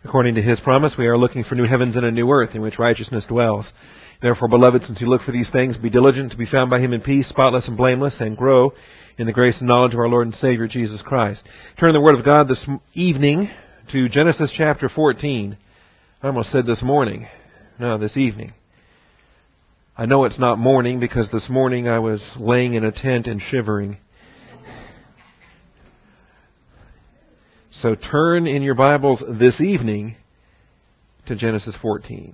According to His promise, we are looking for new heavens and a new earth in which righteousness dwells. Therefore, beloved, since you look for these things, be diligent to be found by Him in peace, spotless and blameless, and grow in the grace and knowledge of our Lord and Savior, Jesus Christ. Turn the Word of God this evening to Genesis chapter 14. I almost said this morning. No, this evening. I know it's not morning because this morning I was laying in a tent and shivering. So turn in your Bibles this evening to Genesis 14.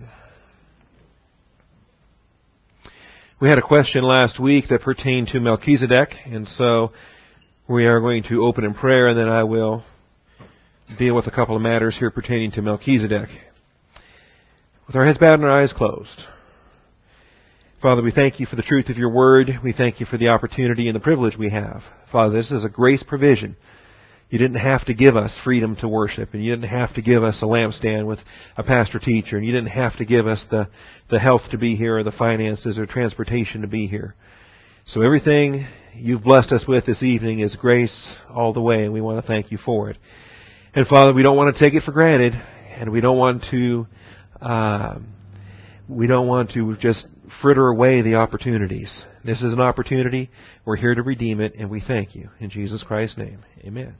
We had a question last week that pertained to Melchizedek, and so we are going to open in prayer, and then I will deal with a couple of matters here pertaining to Melchizedek. With our heads bowed and our eyes closed. Father, we thank You for the truth of Your Word. We thank You for the opportunity and the privilege we have. Father, this is a grace provision. You didn't have to give us freedom to worship, and You didn't have to give us a lampstand with a pastor-teacher, and You didn't have to give us the health to be here, or the finances, or transportation to be here. So everything You've blessed us with this evening is grace all the way, and we want to thank You for it. And Father, we don't want to take it for granted, and we don't want to just fritter away the opportunities. This is an opportunity. We're here to redeem it, and we thank You. In Jesus Christ's name, amen.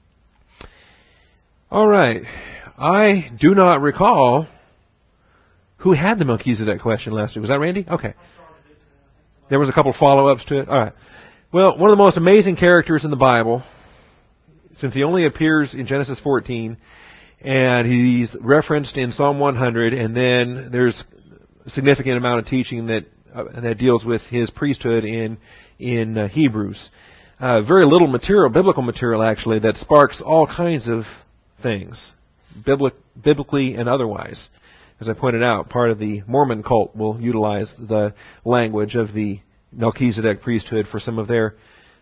All right. I do not recall who had the Melchizedek question last week. Was that Randy? Okay. There was a couple follow-ups to it. All right. Well, one of the most amazing characters in the Bible, since he only appears in Genesis 14, and he's referenced in Psalm 100, and then there's a significant amount of teaching that deals with his priesthood in Hebrews. Very little material, biblical material actually, that sparks all kinds of things, biblically and otherwise. As I pointed out, part of the Mormon cult will utilize the language of the Melchizedek priesthood for some of their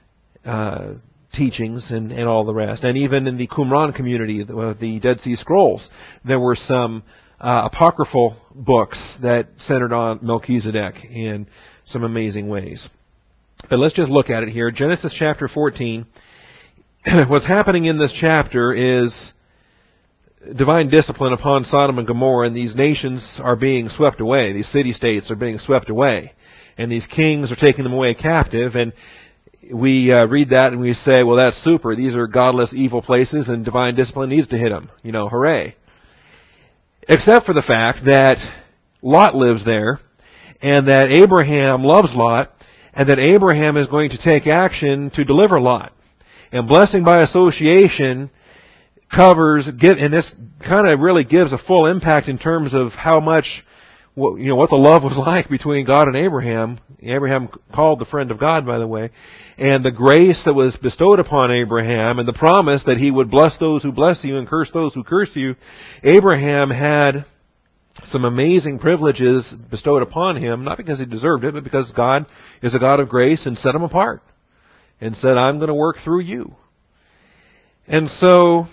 teachings and all the rest. And even in the Qumran community, the Dead Sea Scrolls, there were some apocryphal books that centered on Melchizedek in some amazing ways. But let's just look at it here. Genesis chapter 14. What's happening in this chapter is divine discipline upon Sodom and Gomorrah, and these nations are being swept away. These city-states are being swept away. And these kings are taking them away captive, and we read that and we say, well, that's super. These are godless, evil places, and divine discipline needs to hit them. You know, hooray. Except for the fact that Lot lives there, and that Abraham loves Lot, and that Abraham is going to take action to deliver Lot. And blessing by association and this kind of really gives a full impact in terms of how much, what the love was like between God and Abraham. Abraham called the friend of God, by the way. And the grace that was bestowed upon Abraham and the promise that he would bless those who bless you and curse those who curse you. Abraham had some amazing privileges bestowed upon him, not because he deserved it, but because God is a God of grace and set him apart and said, I'm going to work through you. And so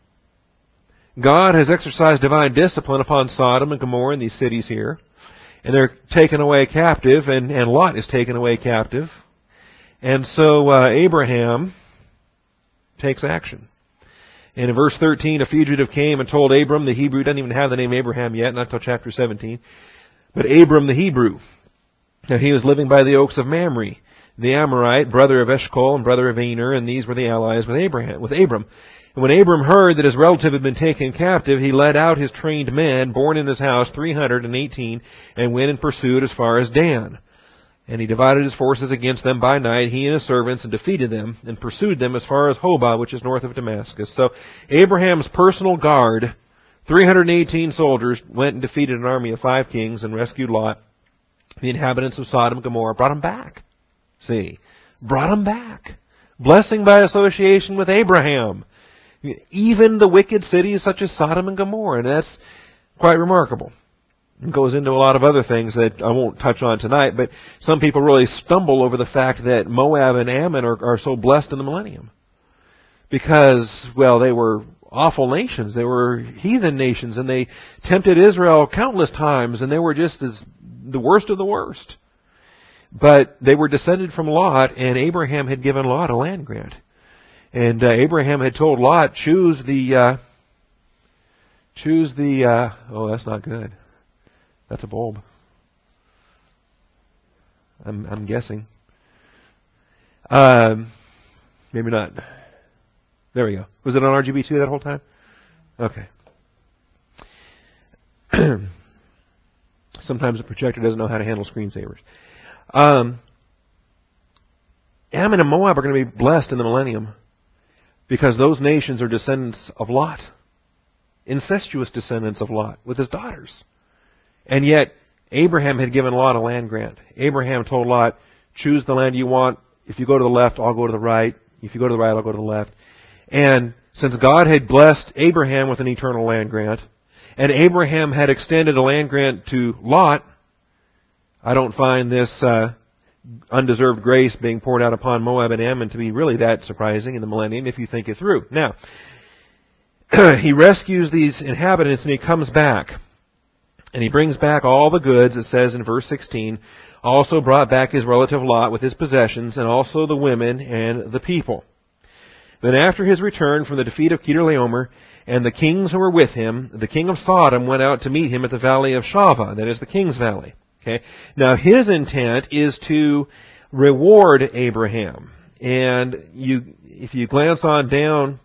God has exercised divine discipline upon Sodom and Gomorrah and these cities here. And they're taken away captive, and Lot is taken away captive. And so Abraham takes action. And in verse 13, a fugitive came and told Abram, the Hebrew, doesn't even have the name Abraham yet, not until chapter 17, but Abram the Hebrew. Now he was living by the oaks of Mamre, the Amorite, brother of Eshcol and brother of Aner, and these were the allies with Abram. And when Abram heard that his relative had been taken captive, he led out his trained men, born in his house 318, and went and pursued as far as Dan. And he divided his forces against them by night, he and his servants, and defeated them, and pursued them as far as Hobah, which is north of Damascus. So Abraham's personal guard, 318 soldiers, went and defeated an army of 5 kings and rescued Lot, the inhabitants of Sodom and Gomorrah, brought them back. See, brought them back. Blessing by association with Abraham. Even the wicked cities such as Sodom and Gomorrah, and that's quite remarkable. It goes into a lot of other things that I won't touch on tonight, but some people really stumble over the fact that Moab and Ammon are so blessed in the millennium. Because, well, they were awful nations. They were heathen nations, and they tempted Israel countless times, and they were just as the worst of the worst. But they were descended from Lot, and Abraham had given Lot a land grant. And Abraham had told Lot, choose the Choose the, that's not good. That's a bulb. I'm guessing. Maybe not. There we go. Was it on RGB2 that whole time? Okay. Sometimes the projector doesn't know how to handle screensavers. Ammon and Moab are going to be blessed in the millennium because those nations are descendants of Lot. Incestuous descendants of Lot with his daughters. And yet, Abraham had given Lot a land grant. Abraham told Lot, choose the land you want. If you go to the left, I'll go to the right. If you go to the right, I'll go to the left. And since God had blessed Abraham with an eternal land grant, and Abraham had extended a land grant to Lot, I don't find this undeserved grace being poured out upon Moab and Ammon to be really that surprising in the millennium if you think it through. Now, he rescues these inhabitants and he comes back. And he brings back all the goods, it says in verse 16, also brought back his relative Lot with his possessions, and also the women and the people. Then after his return from the defeat of Kedorlaomer, and the kings who were with him, the king of Sodom went out to meet him at the valley of Shaveh, that is the king's valley. Okay. Now his intent is to reward Abraham. And if you glance on down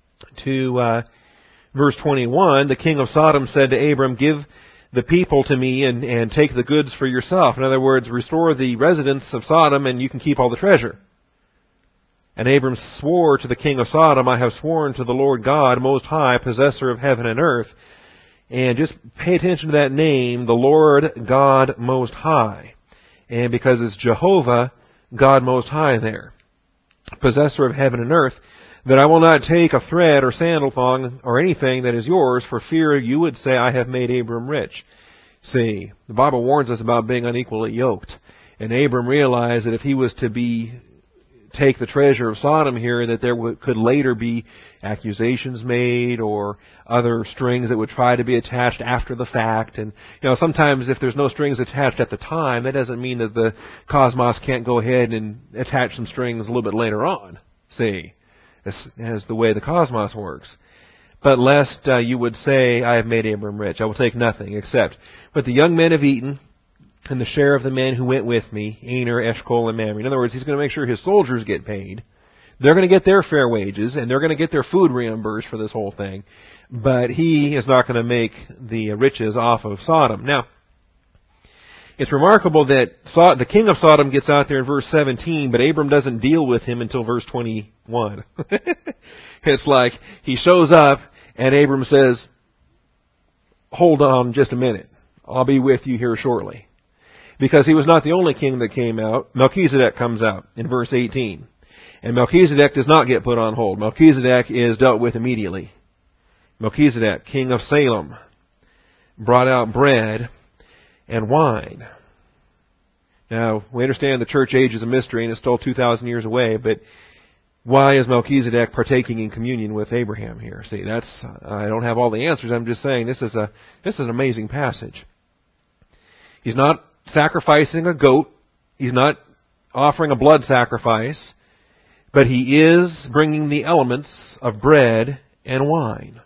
to verse 21, the king of Sodom said to Abram, give the people to me and take the goods for yourself. In other words, restore the residents of Sodom and you can keep all the treasure. And Abram swore to the king of Sodom, I have sworn to the Lord God, Most High, possessor of heaven and earth. And just pay attention to that name, the Lord God Most High. And because it's Jehovah, God Most High there, possessor of heaven and earth, that I will not take a thread or sandal thong or anything that is yours for fear you would say, I have made Abram rich. See, the Bible warns us about being unequally yoked. And Abram realized that if he was to take the treasure of Sodom here, that there could later be accusations made or other strings that would try to be attached after the fact. And, sometimes if there's no strings attached at the time, that doesn't mean that the cosmos can't go ahead and attach some strings a little bit later on. See, as the way the cosmos works. But lest you would say, I have made Abram rich, I will take nothing except. But the young men have eaten, and the share of the men who went with me, Aner, Eshcol, and Mamre. In other words, he's going to make sure his soldiers get paid. They're going to get their fair wages, and they're going to get their food reimbursed for this whole thing. But he is not going to make the riches off of Sodom. Now, it's remarkable that the king of Sodom gets out there in verse 17, but Abram doesn't deal with him until verse 21. It's like he shows up, and Abram says, hold on just a minute. I'll be with you here shortly. Because he was not the only king that came out. Melchizedek comes out in verse 18. And Melchizedek does not get put on hold. Melchizedek is dealt with immediately. Melchizedek, king of Salem, brought out bread and wine. Now, we understand the church age is a mystery and it's still 2,000 years away, but why is Melchizedek partaking in communion with Abraham here? See, I don't have all the answers. I'm just saying this is an amazing passage. He's not sacrificing a goat. He's not offering a blood sacrifice, but he is bringing the elements of bread and wine.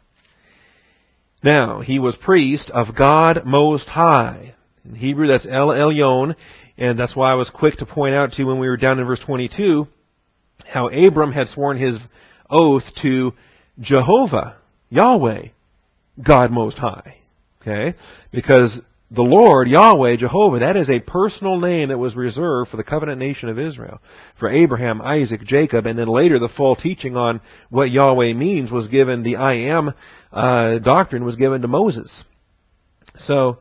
Now, he was priest of God Most High. In Hebrew, that's El Elyon, and that's why I was quick to point out to you when we were down in verse 22, how Abram had sworn his oath to Jehovah, Yahweh, God Most High. Okay? Because the Lord, Yahweh, Jehovah, that is a personal name that was reserved for the covenant nation of Israel. For Abraham, Isaac, Jacob, and then later the full teaching on what Yahweh means was given, the I am doctrine was given to Moses. So,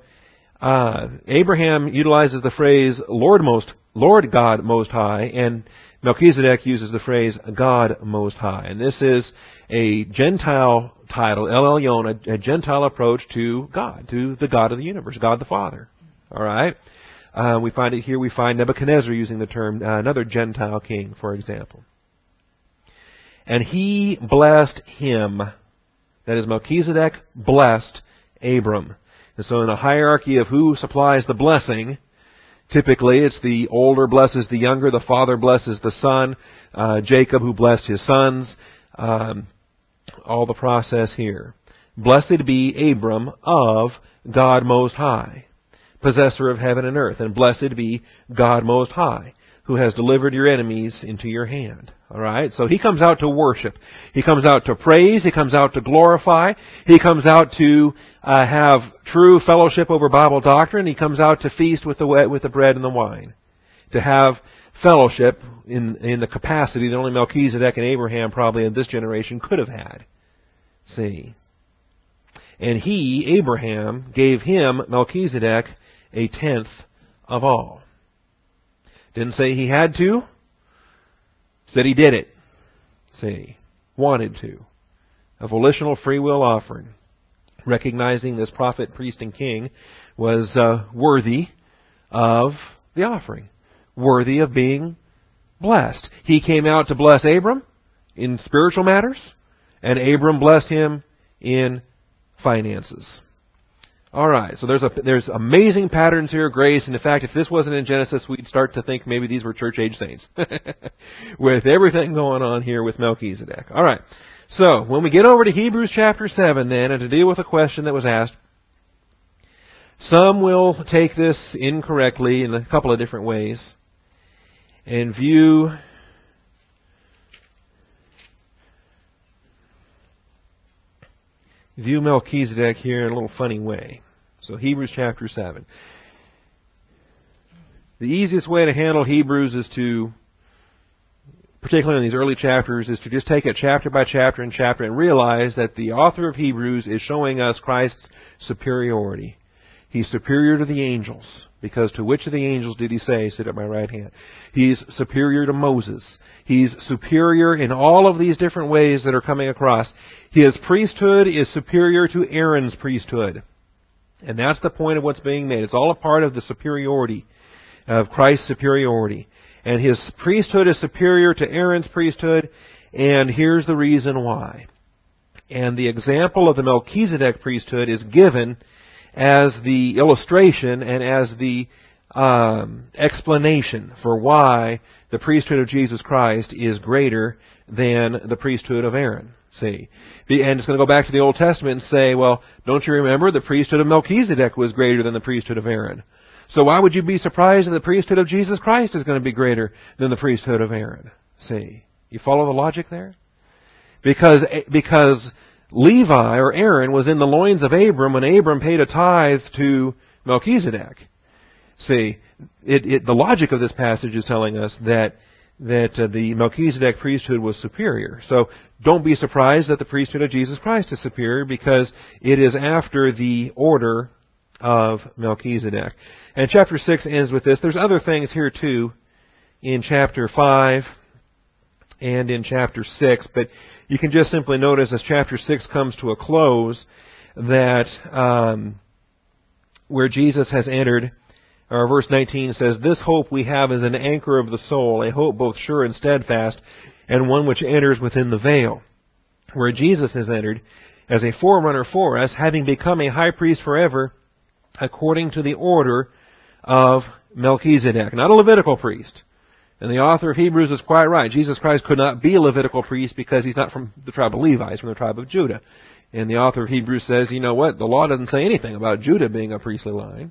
Abraham utilizes the phrase Lord God Most High, and Melchizedek uses the phrase God Most High. And this is a Gentile title, El Elyon, a Gentile approach to God, to the God of the universe, God the Father. All right? We find it here. We find Nebuchadnezzar using the term, another Gentile king, for example. And he blessed him. That is, Melchizedek blessed Abram. And so in a hierarchy of who supplies the blessing, typically it's the older blesses the younger, the father blesses the son, Jacob who blessed his sons, all the process here. Blessed be Abram of God Most High, possessor of heaven and earth. And blessed be God Most High, who has delivered your enemies into your hand. All right? So he comes out to worship. He comes out to praise. He comes out to glorify. He comes out to have true fellowship over Bible doctrine. He comes out to feast with the bread and the wine. To have fellowship in the capacity that only Melchizedek and Abraham probably in this generation could have had. See? And he, Abraham, gave him, Melchizedek, a tenth of all. Didn't say he had to. Said he did it. See? Wanted to. A volitional free will offering. Recognizing this prophet, priest, and king was worthy of the offering. Worthy of being blessed. He came out to bless Abram in spiritual matters, and Abram blessed him in finances. All right, so there's amazing patterns here of grace, and in fact, if this wasn't in Genesis, we'd start to think maybe these were church-age saints. With everything going on here with Melchizedek. All right, so when we get over to Hebrews chapter 7 then, and to deal with a question that was asked, some will take this incorrectly in a couple of different ways, and view Melchizedek here in a little funny way. So Hebrews chapter 7. The easiest way to handle Hebrews is to, particularly in these early chapters, is to just take it chapter by chapter and realize that the author of Hebrews is showing us Christ's superiority. He's superior to the angels, because to which of the angels did he say, sit at my right hand? He's superior to Moses. He's superior in all of these different ways that are coming across. His priesthood is superior to Aaron's priesthood. And that's the point of what's being made. It's all a part of the superiority, of Christ's superiority. And his priesthood is superior to Aaron's priesthood, and here's the reason why. And the example of the Melchizedek priesthood is given as the illustration and as the explanation for why the priesthood of Jesus Christ is greater than the priesthood of Aaron. See? And it's going to go back to the Old Testament and say, well, don't you remember the priesthood of Melchizedek was greater than the priesthood of Aaron? So why would you be surprised that the priesthood of Jesus Christ is going to be greater than the priesthood of Aaron? See? You follow the logic there? Because Levi, or Aaron, was in the loins of Abram when Abram paid a tithe to Melchizedek. See, the logic of this passage is telling us that the Melchizedek priesthood was superior. So don't be surprised that the priesthood of Jesus Christ is superior, because it is after the order of Melchizedek. And chapter 6 ends with this. There's other things here too in chapter 5 and in chapter 6, but you can just simply notice as chapter 6 comes to a close that where Jesus has entered, or verse 19 says, "This hope we have is an anchor of the soul, a hope both sure and steadfast, and one which enters within the veil." Where Jesus has entered as a forerunner for us, having become a high priest forever, according to the order of Melchizedek. Not a Levitical priest. And the author of Hebrews is quite right. Jesus Christ could not be a Levitical priest because he's not from the tribe of Levi, he's from the tribe of Judah. And the author of Hebrews says, you know what, the law doesn't say anything about Judah being a priestly line.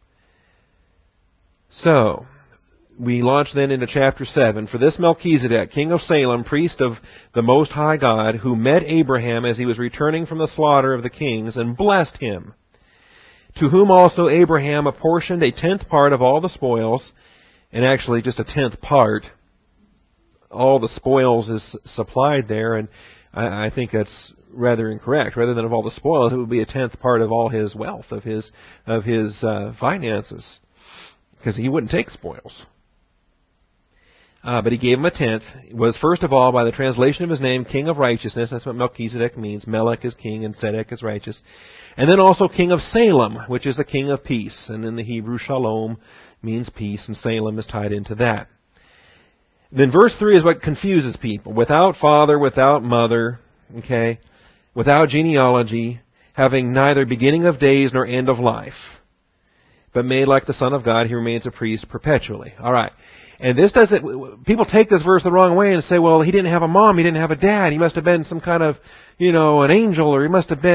So, we launch then into chapter 7. For this Melchizedek, king of Salem, priest of the Most High God, who met Abraham as he was returning from the slaughter of the kings and blessed him, to whom also Abraham apportioned a tenth part of all the spoils, and actually just a tenth part. All the spoils is supplied there, and I think that's rather incorrect. Rather than of all the spoils, it would be a tenth part of all his wealth, of his finances, because he wouldn't take spoils. But he gave him a tenth. It was first of all, by the translation of his name, King of Righteousness. That's what Melchizedek means. Melech is king and Tzedek is righteous. And then also King of Salem, which is the King of Peace. And in the Hebrew, Shalom means peace, and Salem is tied into that. Then verse 3 is what confuses people. Without father, without mother, okay, without genealogy, having neither beginning of days nor end of life, but made like the Son of God, he remains a priest perpetually. All right. And this doesn't, people take this verse the wrong way and say, well, he didn't have a mom, he didn't have a dad, he must have been some kind of, an angel, or he must have been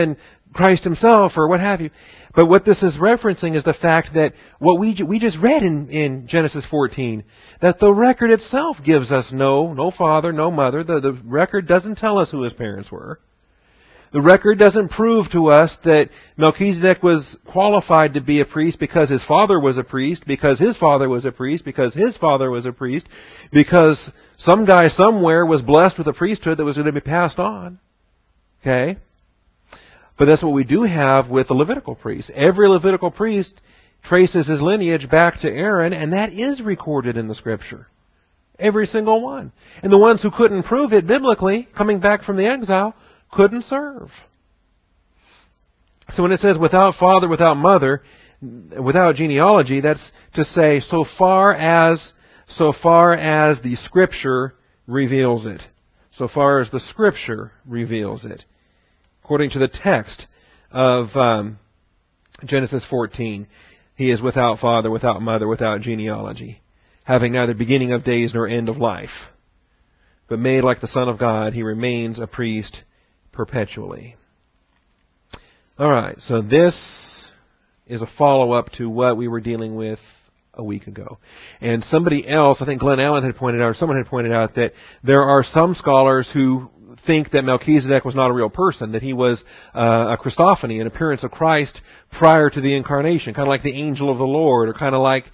Christ himself or what have you. But what this is referencing is the fact that what we just read in Genesis 14, that the record itself gives us no father, no mother. The record doesn't tell us who his parents were. The record doesn't prove to us that Melchizedek was qualified to be a priest because his father was a priest, because his father was a priest, because his father was a priest, because some guy somewhere was blessed with a priesthood that was going to be passed on. Okay? But that's what we do have with the Levitical priests. Every Levitical priest traces his lineage back to Aaron, and that is recorded in the Scripture. Every single one. And the ones who couldn't prove it biblically, coming back from the exile, couldn't serve. So when it says without father, without mother, without genealogy, that's to say so far as the Scripture reveals it. So far as the Scripture reveals it. According to the text of Genesis 14, he is without father, without mother, without genealogy, having neither beginning of days nor end of life. But made like the Son of God, he remains a priest perpetually. All right, so this is a follow-up to what we were dealing with a week ago. And somebody else, I think Glenn Allen had pointed out, or someone had pointed out, that there are some scholars who think that Melchizedek was not a real person, that he was a Christophany, an appearance of Christ prior to the incarnation, kind of like the angel of the Lord, or kind of like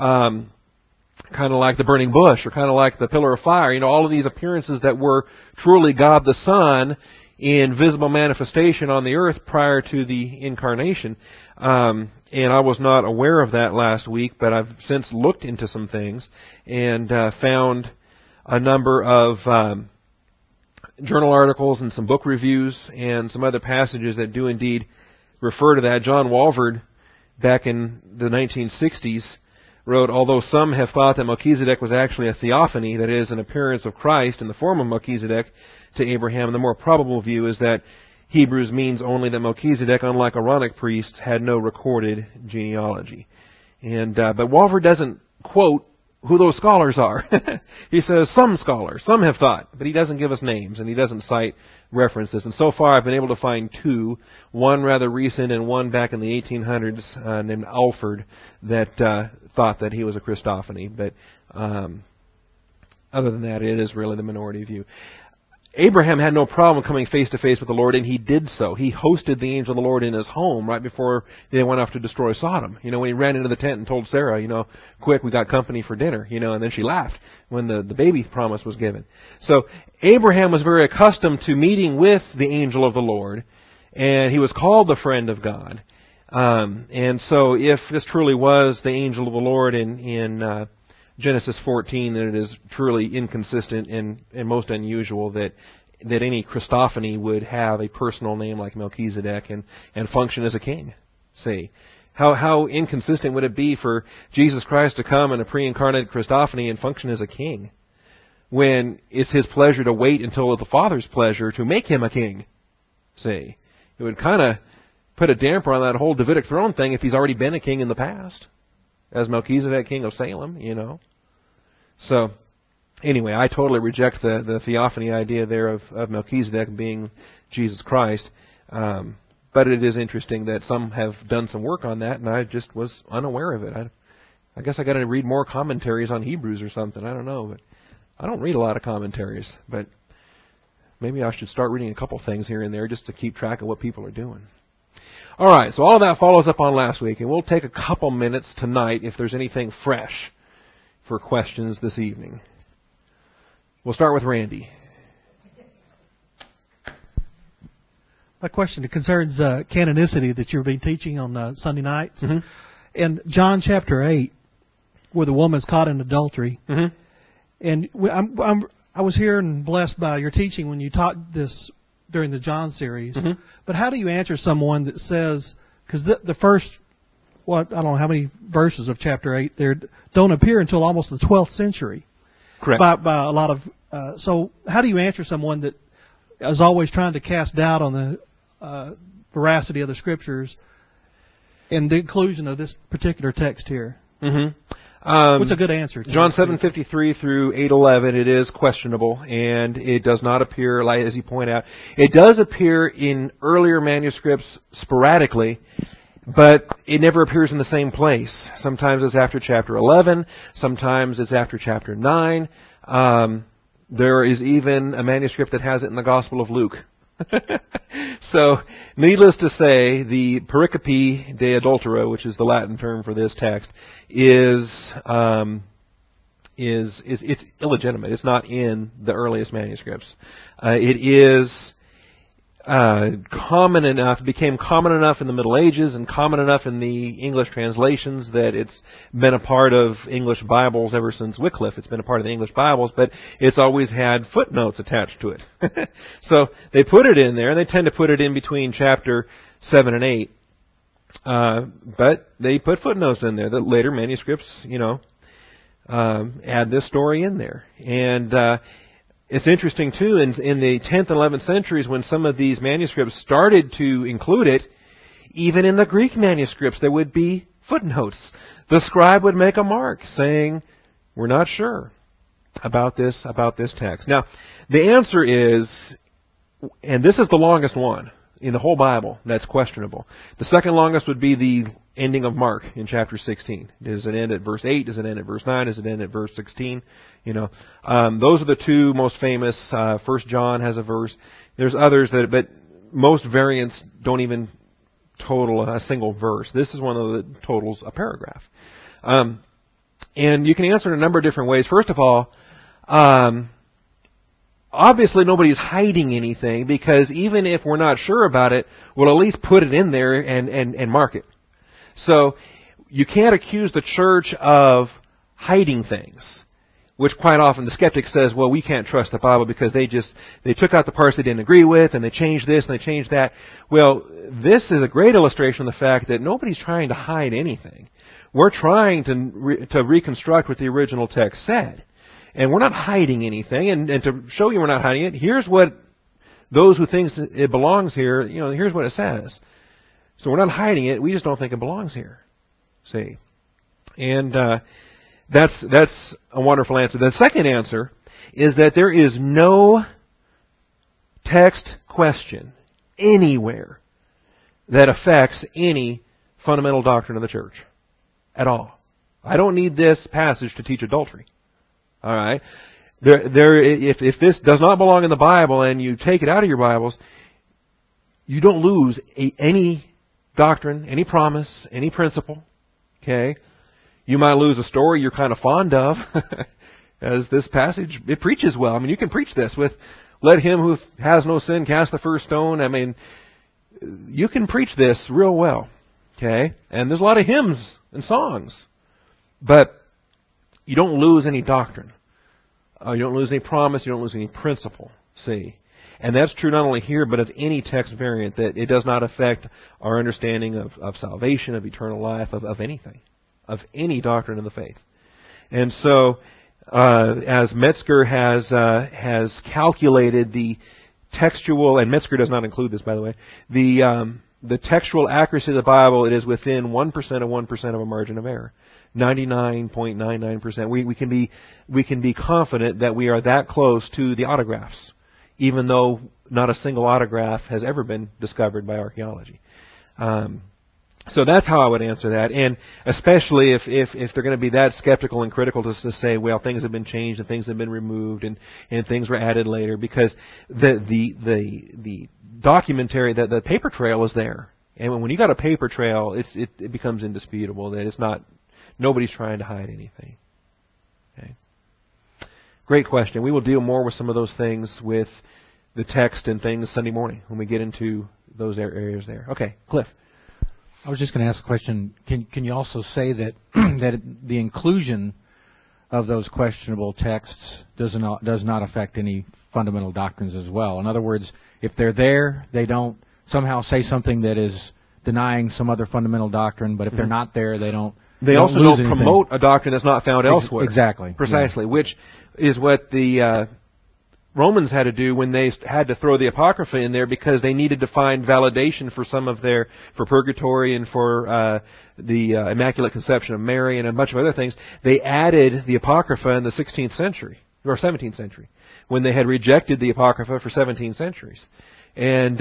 the burning bush, or kind of like the pillar of fire. You know, all of these appearances that were truly God the Son in visible manifestation on the earth prior to the incarnation. And I was not aware of that last week, but I've since looked into some things and found a number of journal articles and some book reviews and some other passages that do indeed refer to that. John Walvoord, back in the 1960s, wrote, although some have thought that Melchizedek was actually a theophany, that is, an appearance of Christ in the form of Melchizedek to Abraham, the more probable view is that Hebrews means only that Melchizedek, unlike Aaronic priests, had no recorded genealogy. And but Walvoord doesn't quote who those scholars are. He says some scholars, some have thought, but he doesn't give us names and he doesn't cite references. And so far I've been able to find two, one rather recent and one back in the 1800s named Alford, that thought that he was a Christophany. But other than that, it is really the minority view. Abraham had no problem coming face to face with the Lord, and he did so. He hosted the angel of the Lord in his home right before they went off to destroy Sodom. You know, when he ran into the tent and told Sarah, you know, quick, we got company for dinner, you know, and then she laughed when the baby promise was given. So Abraham was very accustomed to meeting with the angel of the Lord, and he was called the friend of God. And so if this truly was the angel of the Lord in Genesis 14, that it is truly inconsistent and most unusual that any Christophany would have a personal name like Melchizedek and function as a king. See, how inconsistent would it be for Jesus Christ to come in a pre-incarnate Christophany and function as a king, when it's his pleasure to wait until the Father's pleasure to make him a king? See, it would kind of put a damper on that whole Davidic throne thing if he's already been a king in the past, as Melchizedek, king of Salem, you know. So, anyway, I totally reject the theophany idea there of Melchizedek being Jesus Christ. But it is interesting that some have done some work on that, and I just was unaware of it. I guess I got to read more commentaries on Hebrews or something. I don't know, but I don't read a lot of commentaries. But maybe I should start reading a couple things here and there just to keep track of what people are doing. All right, so all of that follows up on last week, and we'll take a couple minutes tonight if there's anything fresh for questions this evening. We'll start with Randy. My question concerns canonicity that you've been teaching on Sunday nights. Mm-hmm. In John chapter 8, where the woman's caught in adultery, Mm-hmm. and I was here and blessed by your teaching when you taught this during the John series. Mm-hmm. But how do you answer someone that says, because the first, I don't know how many verses of chapter 8 there don't appear until almost the 12th century. Correct. By a lot of, so how do you answer someone that is always trying to cast doubt on the veracity of the Scriptures and the inclusion of this particular text here? Mm-hmm. What's a good answer? John 7:53 through 8:11. It is questionable, and it does not appear, like as you point out, it does appear in earlier manuscripts sporadically, but it never appears in the same place. Sometimes it's after chapter 11. Sometimes it's after chapter 9. There is even a manuscript that has it in the Gospel of Luke. So, needless to say, the pericope de adultera, which is the Latin term for this text, is it's illegitimate. It's not in the earliest manuscripts. It is common enough, became common enough in the Middle Ages and common enough in the English translations that it's been a part of English Bibles ever since Wycliffe. It's been a part of the English Bibles, but it's always had footnotes attached to it. So they put it in there, and they tend to put it in between chapter 7 and 8. But they put footnotes in there that later manuscripts, add this story in there. And it's interesting, too, in the 10th and 11th centuries when some of these manuscripts started to include it, even in the Greek manuscripts there would be footnotes. The scribe would make a mark saying, we're not sure about this text. Now, the answer is, and this is the longest one in the whole Bible that's questionable. The second longest would be the ending of Mark in chapter 16. Does it end at verse 8? Does it end at verse 9? Does it end at verse 16? Those are the two most famous. 1 John has a verse. There's others but most variants don't even total a single verse. This is one of the totals a paragraph. And you can answer it a number of different ways. First of all, obviously nobody's hiding anything, because even if we're not sure about it, we'll at least put it in there and mark it. So you can't accuse the church of hiding things, which quite often the skeptic says, well, we can't trust the Bible because they took out the parts they didn't agree with, and they changed this and they changed that. Well, this is a great illustration of the fact that nobody's trying to hide anything. We're trying to reconstruct what the original text said. And we're not hiding anything. And to show you we're not hiding it, here's what those who think it belongs here, here's what it says. So we're not hiding it. We just don't think it belongs here. See? And that's a wonderful answer. The second answer is that there is no text question anywhere that affects any fundamental doctrine of the church at all. I don't need this passage to teach adultery. All right? If this does not belong in the Bible and you take it out of your Bibles, you don't lose any doctrine, any promise, any principle. Okay? You might lose a story you're kind of fond of, as this passage, it preaches well. I mean, you can preach this with, let him who has no sin cast the first stone. I mean, you can preach this real well. Okay? And there's a lot of hymns and songs. But you don't lose any doctrine. You don't lose any promise. You don't lose any principle. See? And that's true not only here, but of any text variant, that it does not affect our understanding of salvation, of eternal life, of anything, of any doctrine of the faith. And so, as Metzger has calculated the textual, and Metzger does not include this, by the way, the textual accuracy of the Bible, it is within 1% of 1% of a margin of error. 99.99%. We can be confident that we are that close to the autographs, even though not a single autograph has ever been discovered by archaeology. So that's how I would answer that. And especially if they're going to be that skeptical and critical to say, well, things have been changed and things have been removed and things were added later, because the documentary, the paper trail is there. And when you got a paper trail, it becomes indisputable that it's not, nobody's trying to hide anything. Okay. Great question. We will deal more with some of those things with the text and things Sunday morning when we get into those areas there. Okay, Cliff. I was just going to ask a question. Can you also say that that the inclusion of those questionable texts does not affect any fundamental doctrines as well? In other words, if they're there, they don't somehow say something that is denying some other fundamental doctrine, but if they're not there, they don't. They also don't promote a doctrine that's not found elsewhere. Exactly. Precisely, yeah. Which is what the Romans had to do when they had to throw the Apocrypha in there because they needed to find validation for for purgatory and for the Immaculate Conception of Mary and a bunch of other things. They added the Apocrypha in the 16th century, or 17th century, when they had rejected the Apocrypha for 17 centuries. And,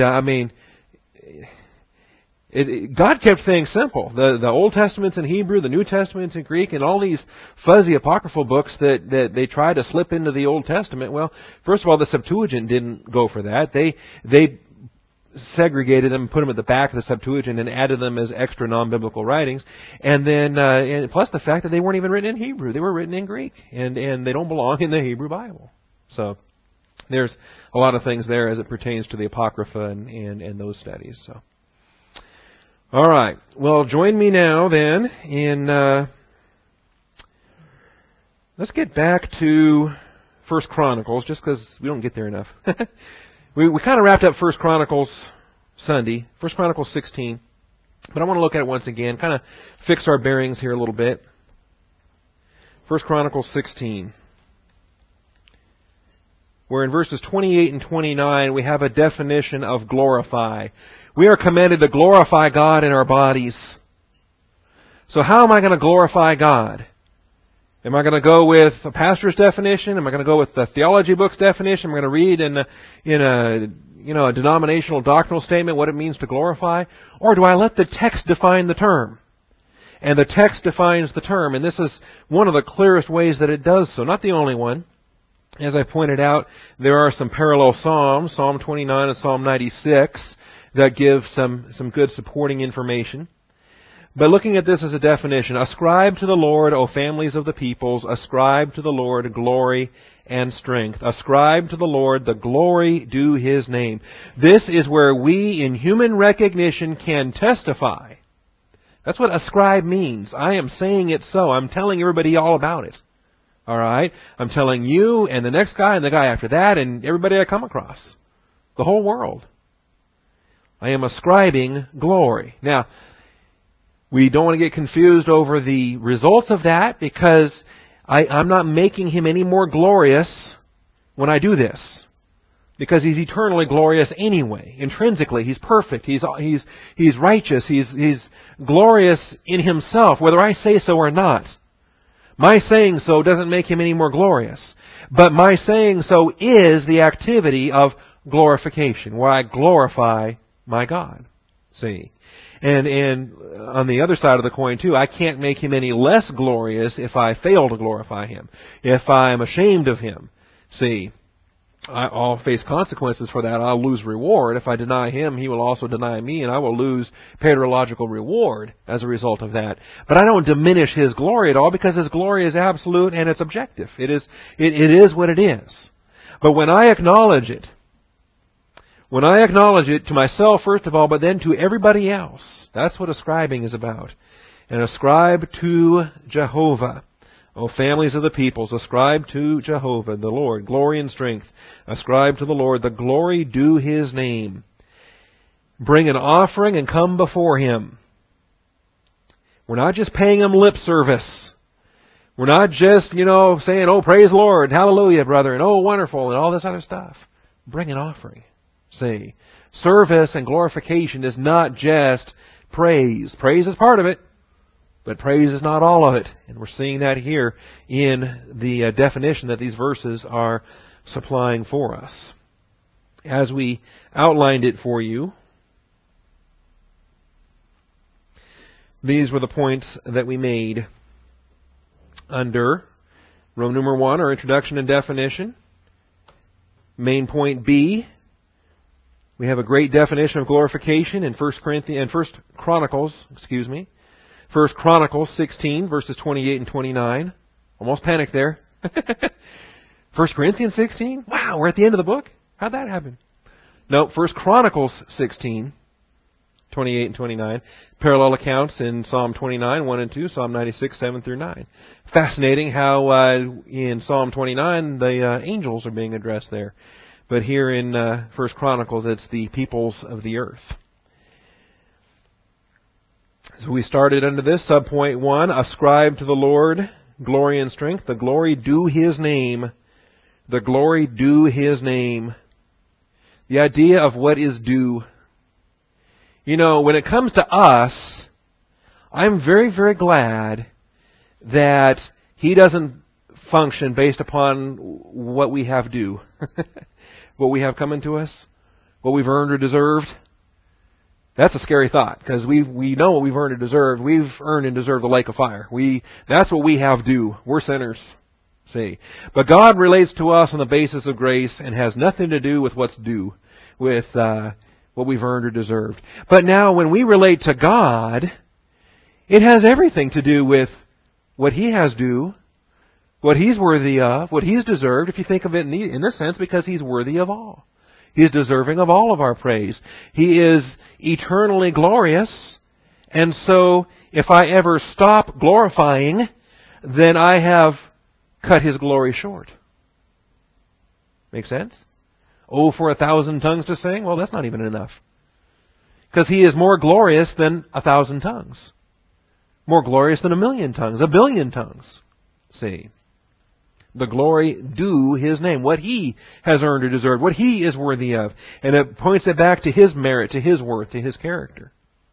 God kept things simple. The Old Testament's in Hebrew, the New Testament's in Greek, and all these fuzzy apocryphal books that they try to slip into the Old Testament. Well, first of all, the Septuagint didn't go for that. They segregated them and put them at the back of the Septuagint and added them as extra non-biblical writings. And then, and plus the fact that they weren't even written in Hebrew. They were written in Greek. And they don't belong in the Hebrew Bible. So, there's a lot of things there as it pertains to the Apocrypha and those studies, so. All right. Well, join me now then in. Let's get back to 1 Chronicles, just because we don't get there enough. we kind of wrapped up 1 Chronicles Sunday, 1 Chronicles 16, but I want to look at it once again, kind of fix our bearings here a little bit. 1 Chronicles 16, where in verses 28 and 29 we have a definition of glorify. We are commanded to glorify God in our bodies. So how am I going to glorify God? Am I going to go with a pastor's definition? Am I going to go with the theology book's definition? Am I going to read in a denominational doctrinal statement what it means to glorify? Or do I let the text define the term? And the text defines the term, and this is one of the clearest ways that it does so. Not the only one. As I pointed out, there are some parallel psalms, Psalm 29 and Psalm 96, that give some good supporting information. But looking at this as a definition, ascribe to the Lord, O families of the peoples, ascribe to the Lord glory and strength. Ascribe to the Lord the glory due His name. This is where we in human recognition can testify. That's what ascribe means. I am saying it so. I'm telling everybody all about it. All right? I'm telling you and the next guy and the guy after that and everybody I come across. The whole world. I am ascribing glory. Now, we don't want to get confused over the results of that because I'm not making Him any more glorious when I do this. Because He's eternally glorious anyway. Intrinsically, He's perfect. He's righteous. He's glorious in Himself, whether I say so or not. My saying so doesn't make Him any more glorious. But my saying so is the activity of glorification, where I glorify my God. See? And on the other side of the coin too, I can't make Him any less glorious if I fail to glorify Him. If I'm ashamed of Him. See? I'll face consequences for that. I'll lose reward. If I deny Him, He will also deny me, and I will lose patriological reward as a result of that. But I don't diminish His glory at all because His glory is absolute and it's objective. It is what it is. But when I acknowledge it to myself first of all, but then to everybody else, that's what ascribing is about. And ascribe to Jehovah. O families of the peoples, ascribe to Jehovah, the Lord, glory and strength. Ascribe to the Lord the glory due His name. Bring an offering and come before Him. We're not just paying Him lip service. We're not just, saying, oh, praise the Lord, hallelujah, brother, and oh, wonderful, and all this other stuff. Bring an offering. See, service and glorification is not just praise. Praise is part of it. But praise is not all of it. And we're seeing that here in the definition that these verses are supplying for us. As we outlined it for you, these were the points that we made under Roman numeral 1, our introduction and definition. Main point B, we have a great definition of glorification in 1 Chronicles 16, verses 28 and 29. Almost panicked there. 1 Corinthians 16? Wow, we're at the end of the book? How'd that happen? No, 1 Chronicles 16, 28 and 29. Parallel accounts in Psalm 29, 1 and 2, Psalm 96, 7 through 9. Fascinating how in Psalm 29 the angels are being addressed there. But here in 1 Chronicles it's the peoples of the earth. So we started under this, subpoint 1, ascribe to the Lord glory and strength, the glory due His name. The glory due His name. The idea of what is due. You know, when it comes to us, I'm very, very glad that He doesn't function based upon what we have due. What we have coming to us. What we've earned or deserved. That's a scary thought, because we know what we've earned and deserved. We've earned and deserved the lake of fire. That's what we have due. We're sinners. See. But God relates to us on the basis of grace and has nothing to do with what's due, with what we've earned or deserved. But now when we relate to God, it has everything to do with what He has due, what He's worthy of, what He's deserved, if you think of it in this sense, because He's worthy of all. He is deserving of all of our praise. He is eternally glorious. And so, if I ever stop glorifying, then I have cut His glory short. Make sense? Oh, for 1,000 tongues to sing? Well, that's not even enough. Because He is more glorious than 1,000 tongues. More glorious than 1,000,000 tongues, 1,000,000,000 tongues. See? The glory due His name, what He has earned or deserved, what He is worthy of. And it points it back to His merit, to His worth, to His character.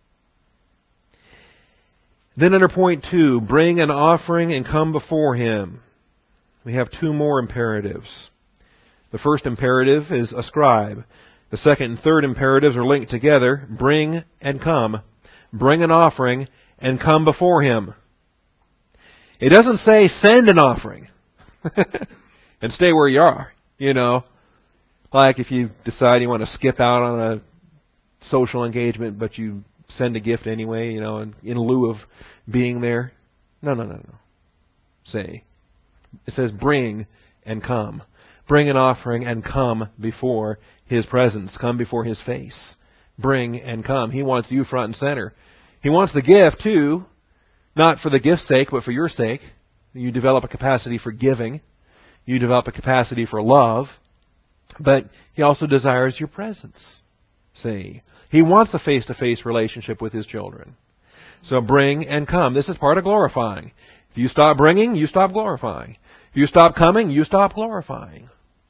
Then under point 2, bring an offering and come before Him. We have 2 more imperatives. The first imperative is ascribe. The second and third imperatives are linked together. Bring and come. Bring an offering and come before Him. It doesn't say send an offering. And stay where you are, you know. Like if you decide you want to skip out on a social engagement, but you send a gift anyway, you know, in lieu of being there. No. Say. It says bring and come. Bring an offering and come before His presence. Come before His face. Bring and come. He wants you front and center. He wants the gift too, not for the gift's sake, but for your sake. You develop a capacity for giving. You develop a capacity for love. But He also desires your presence. See? He wants a face-to-face relationship with His children. So bring and come. This is part of glorifying. If you stop bringing, you stop glorifying. If you stop coming, you stop glorifying.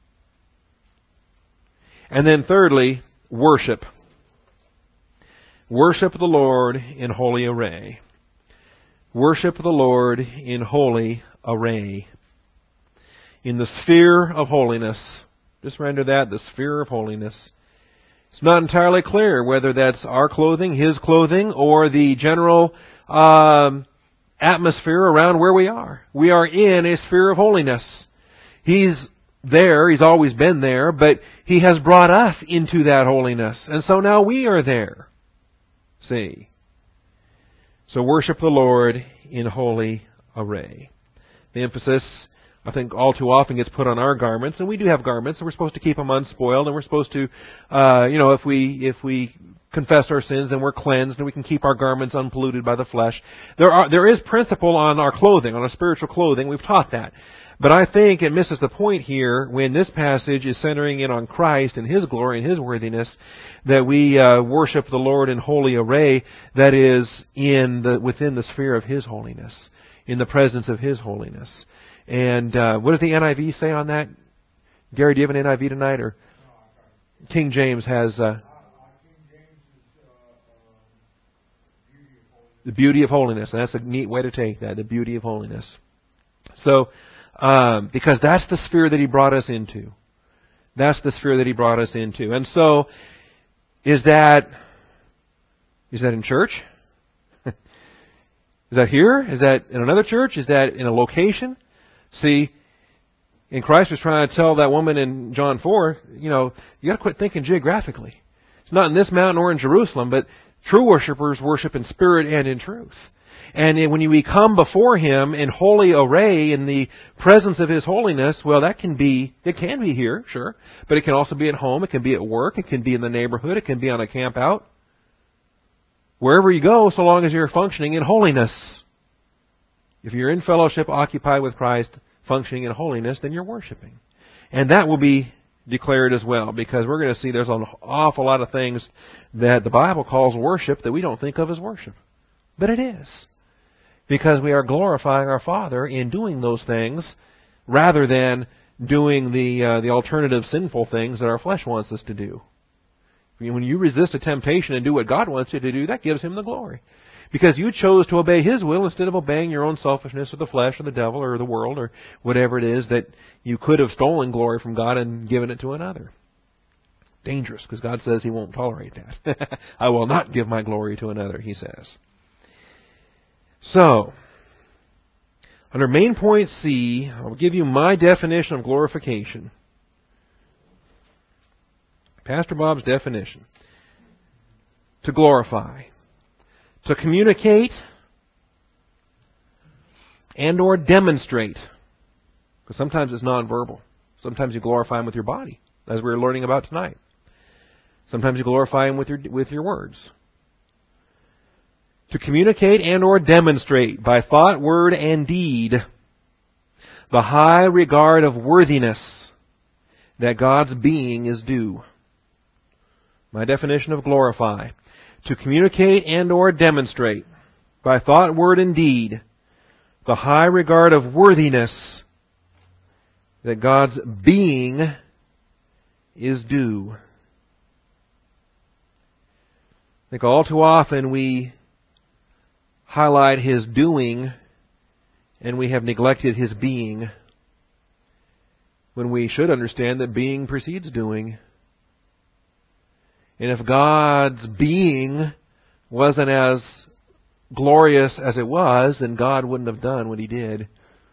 And then thirdly, worship. Worship the Lord in holy array. Worship the Lord in holy array. In the sphere of holiness. Just render that, the sphere of holiness. It's not entirely clear whether that's our clothing, His clothing, or the general atmosphere around where we are. We are in a sphere of holiness. He's there, He's always been there, but He has brought us into that holiness. And so now we are there. See? So worship the Lord in holy array. The emphasis, I think, all too often gets put on our garments, and we do have garments, and we're supposed to keep them unspoiled, and we're supposed to, if we confess our sins, then we're cleansed, and we can keep our garments unpolluted by the flesh. There is principle on our clothing, on our spiritual clothing. We've taught that. But I think it misses the point here when this passage is centering in on Christ and His glory and His worthiness, that we worship the Lord in holy array, that is within the sphere of His holiness, in the presence of His holiness. And what does the NIV say on that? Gary, do you have an NIV tonight, or King James has the beauty of holiness, and that's a neat way to take that, the beauty of holiness. So. Because that's the sphere that He brought us into. That's the sphere that He brought us into. And so, is that in church? Is that here? Is that in another church? Is that in a location? See, and Christ was trying to tell that woman in John 4, you got to quit thinking geographically. It's not in this mountain or in Jerusalem, but true worshipers worship in spirit and in truth. And when we come before Him in holy array, in the presence of His holiness, well, it can be here, sure, but it can also be at home, it can be at work, it can be in the neighborhood, it can be on a camp out. Wherever you go, so long as you're functioning in holiness. If you're in fellowship, occupied with Christ, functioning in holiness, then you're worshiping. And that will be declared as well, because we're going to see there's an awful lot of things that the Bible calls worship that we don't think of as worship. But it is. Because we are glorifying our Father in doing those things rather than doing the alternative sinful things that our flesh wants us to do. When you resist a temptation and do what God wants you to do, that gives Him the glory. Because you chose to obey His will instead of obeying your own selfishness or the flesh or the devil or the world or whatever it is that you could have stolen glory from God and given it to another. Dangerous, because God says He won't tolerate that. I will not give my glory to another, He says. So, under main point C, I'll give you my definition of glorification. Pastor Bob's definition. To glorify. To communicate and or demonstrate. Because sometimes it's nonverbal. Sometimes you glorify Him with your body, as we were learning about tonight. Sometimes you glorify Him with your words. To communicate and or demonstrate by thought, word, and deed the high regard of worthiness that God's being is due. My definition of glorify. To communicate and or demonstrate by thought, word, and deed the high regard of worthiness that God's being is due. I think all too often we highlight His doing and we have neglected His being, when we should understand that being precedes doing. And if God's being wasn't as glorious as it was, then God wouldn't have done what He did.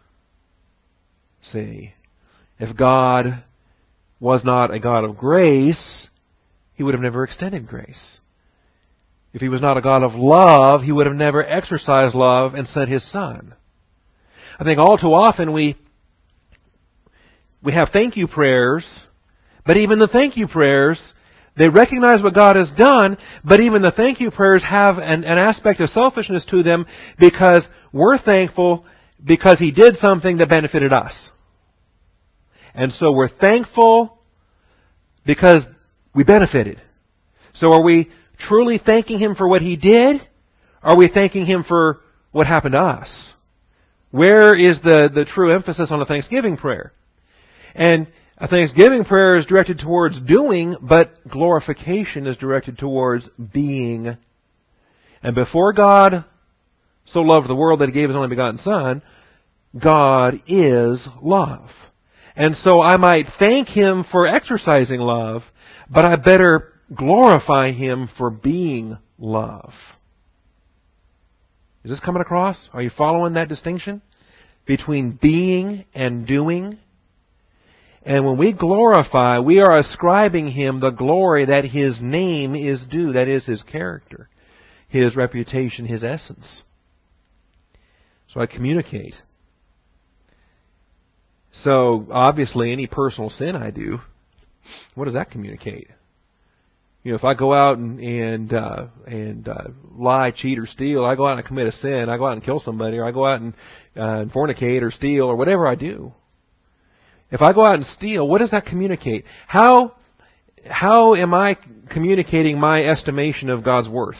See, if God was not a God of grace, He would have never extended grace. If He was not a God of love, He would have never exercised love and sent His Son. I think all too often we have thank you prayers, but even the thank you prayers, they recognize what God has done, but even the thank you prayers have an aspect of selfishness to them because we're thankful because He did something that benefited us. And so we're thankful because we benefited. So are we truly thanking Him for what He did? Or are we thanking Him for what happened to us? Where is the true emphasis on a thanksgiving prayer? And a thanksgiving prayer is directed towards doing, but glorification is directed towards being. And before God so loved the world that He gave His only begotten Son, God is love. And so I might thank Him for exercising love, but I better glorify Him for being love. Is this coming across? Are you following that distinction between being and doing? And when we glorify, we are ascribing Him the glory that His name is due. That is His character, His reputation, His essence. So I communicate. So obviously any personal sin I do, what does that communicate? You know, if I go out and lie, cheat, or steal, I go out and commit a sin, I go out and kill somebody, or I go out and fornicate or steal, or whatever I do. If I go out and steal, what does that communicate? How am I communicating my estimation of God's worth?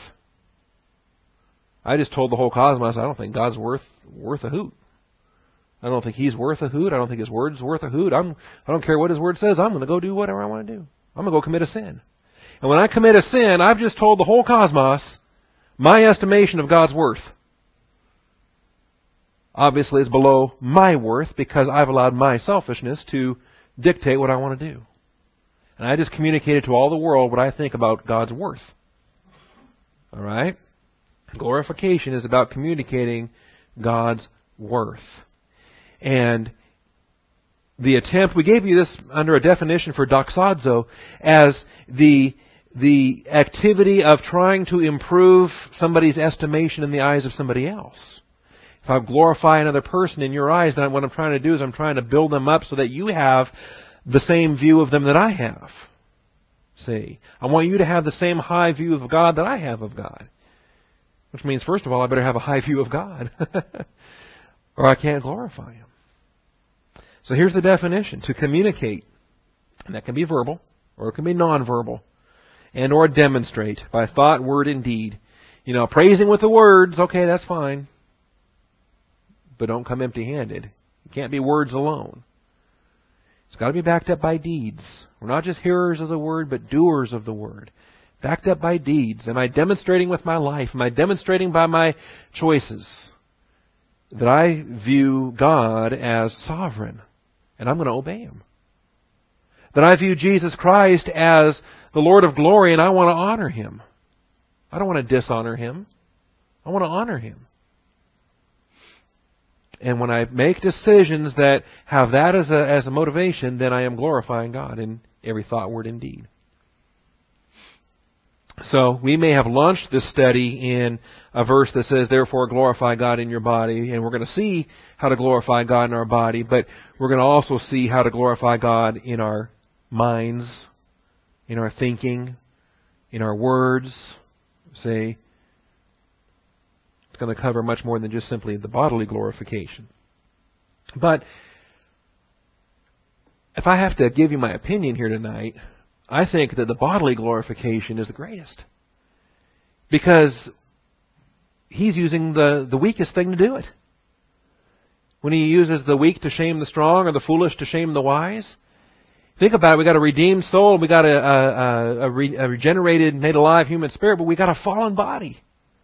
I just told the whole cosmos I don't think God's worth a hoot. I don't think He's worth a hoot. I don't think His word's worth a hoot. I don't care what His word says. I'm going to go do whatever I want to do. I'm going to go commit a sin. And when I commit a sin, I've just told the whole cosmos my estimation of God's worth. Obviously, it's below my worth because I've allowed my selfishness to dictate what I want to do. And I just communicated to all the world what I think about God's worth. All right? Glorification is about communicating God's worth. And the attempt, we gave you this under a definition for doxazo as the activity of trying to improve somebody's estimation in the eyes of somebody else. If I glorify another person in your eyes, then what I'm trying to do is I'm trying to build them up so that you have the same view of them that I have. See, I want you to have the same high view of God that I have of God. Which means, first of all, I better have a high view of God. Or I can't glorify Him. So here's the definition. To communicate, and that can be verbal, or it can be nonverbal, and or demonstrate by thought, word, and deed. You know, praising with the words, okay, that's fine. But don't come empty-handed. It can't be words alone. It's got to be backed up by deeds. We're not just hearers of the Word, but doers of the Word. Backed up by deeds. Am I demonstrating with my life? Am I demonstrating by my choices that I view God as sovereign and I'm going to obey Him? That I view Jesus Christ as the Lord of glory and I want to honor Him. I don't want to dishonor Him. I want to honor Him. And when I make decisions that have that as a motivation, then I am glorifying God in every thought, word, and deed. So we may have launched this study in a verse that says, therefore glorify God in your body. And we're going to see how to glorify God in our body, but we're going to also see how to glorify God in our minds, in our thinking, in our words. Say, it's going to cover much more than just simply the bodily glorification. But if I have to give you my opinion here tonight, I think that the bodily glorification is the greatest. Because He's using the weakest thing to do it. When He uses the weak to shame the strong or the foolish to shame the wise. Think about it. We got a redeemed soul. We got a regenerated, made alive human spirit, but we got a fallen body.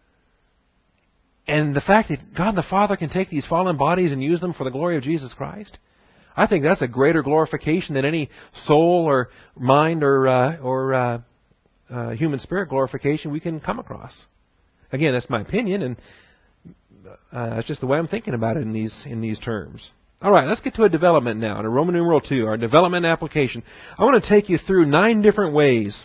And the fact that God the Father can take these fallen bodies and use them for the glory of Jesus Christ, I think that's a greater glorification than any soul or mind or human spirit glorification we can come across. Again, that's my opinion, and that's just the way I'm thinking about it in these terms. All right, let's get to a development now. In Roman numeral 2, our development application. I want to take you through 9 different ways.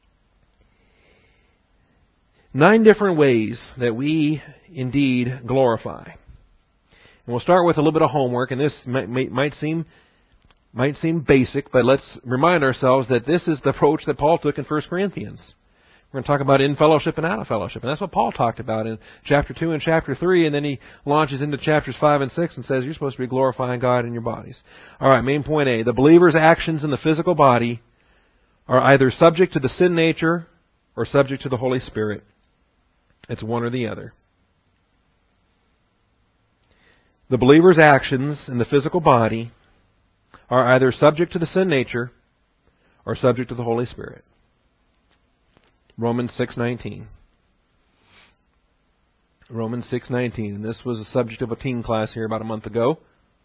9 different ways that we indeed glorify. And we'll start with a little bit of homework, and this might seem basic, but let's remind ourselves that this is the approach that Paul took in 1 Corinthians. We're going to talk about in fellowship and out of fellowship. And that's what Paul talked about in chapter 2 and chapter 3. And then he launches into chapters 5 and 6 and says you're supposed to be glorifying God in your bodies. All right, main point A. The believer's actions in the physical body are either subject to the sin nature or subject to the Holy Spirit. It's one or the other. The believer's actions in the physical body are either subject to the sin nature or subject to the Holy Spirit. Romans 6:19. Romans 6:19. And this was a subject of a teen class here about a month ago.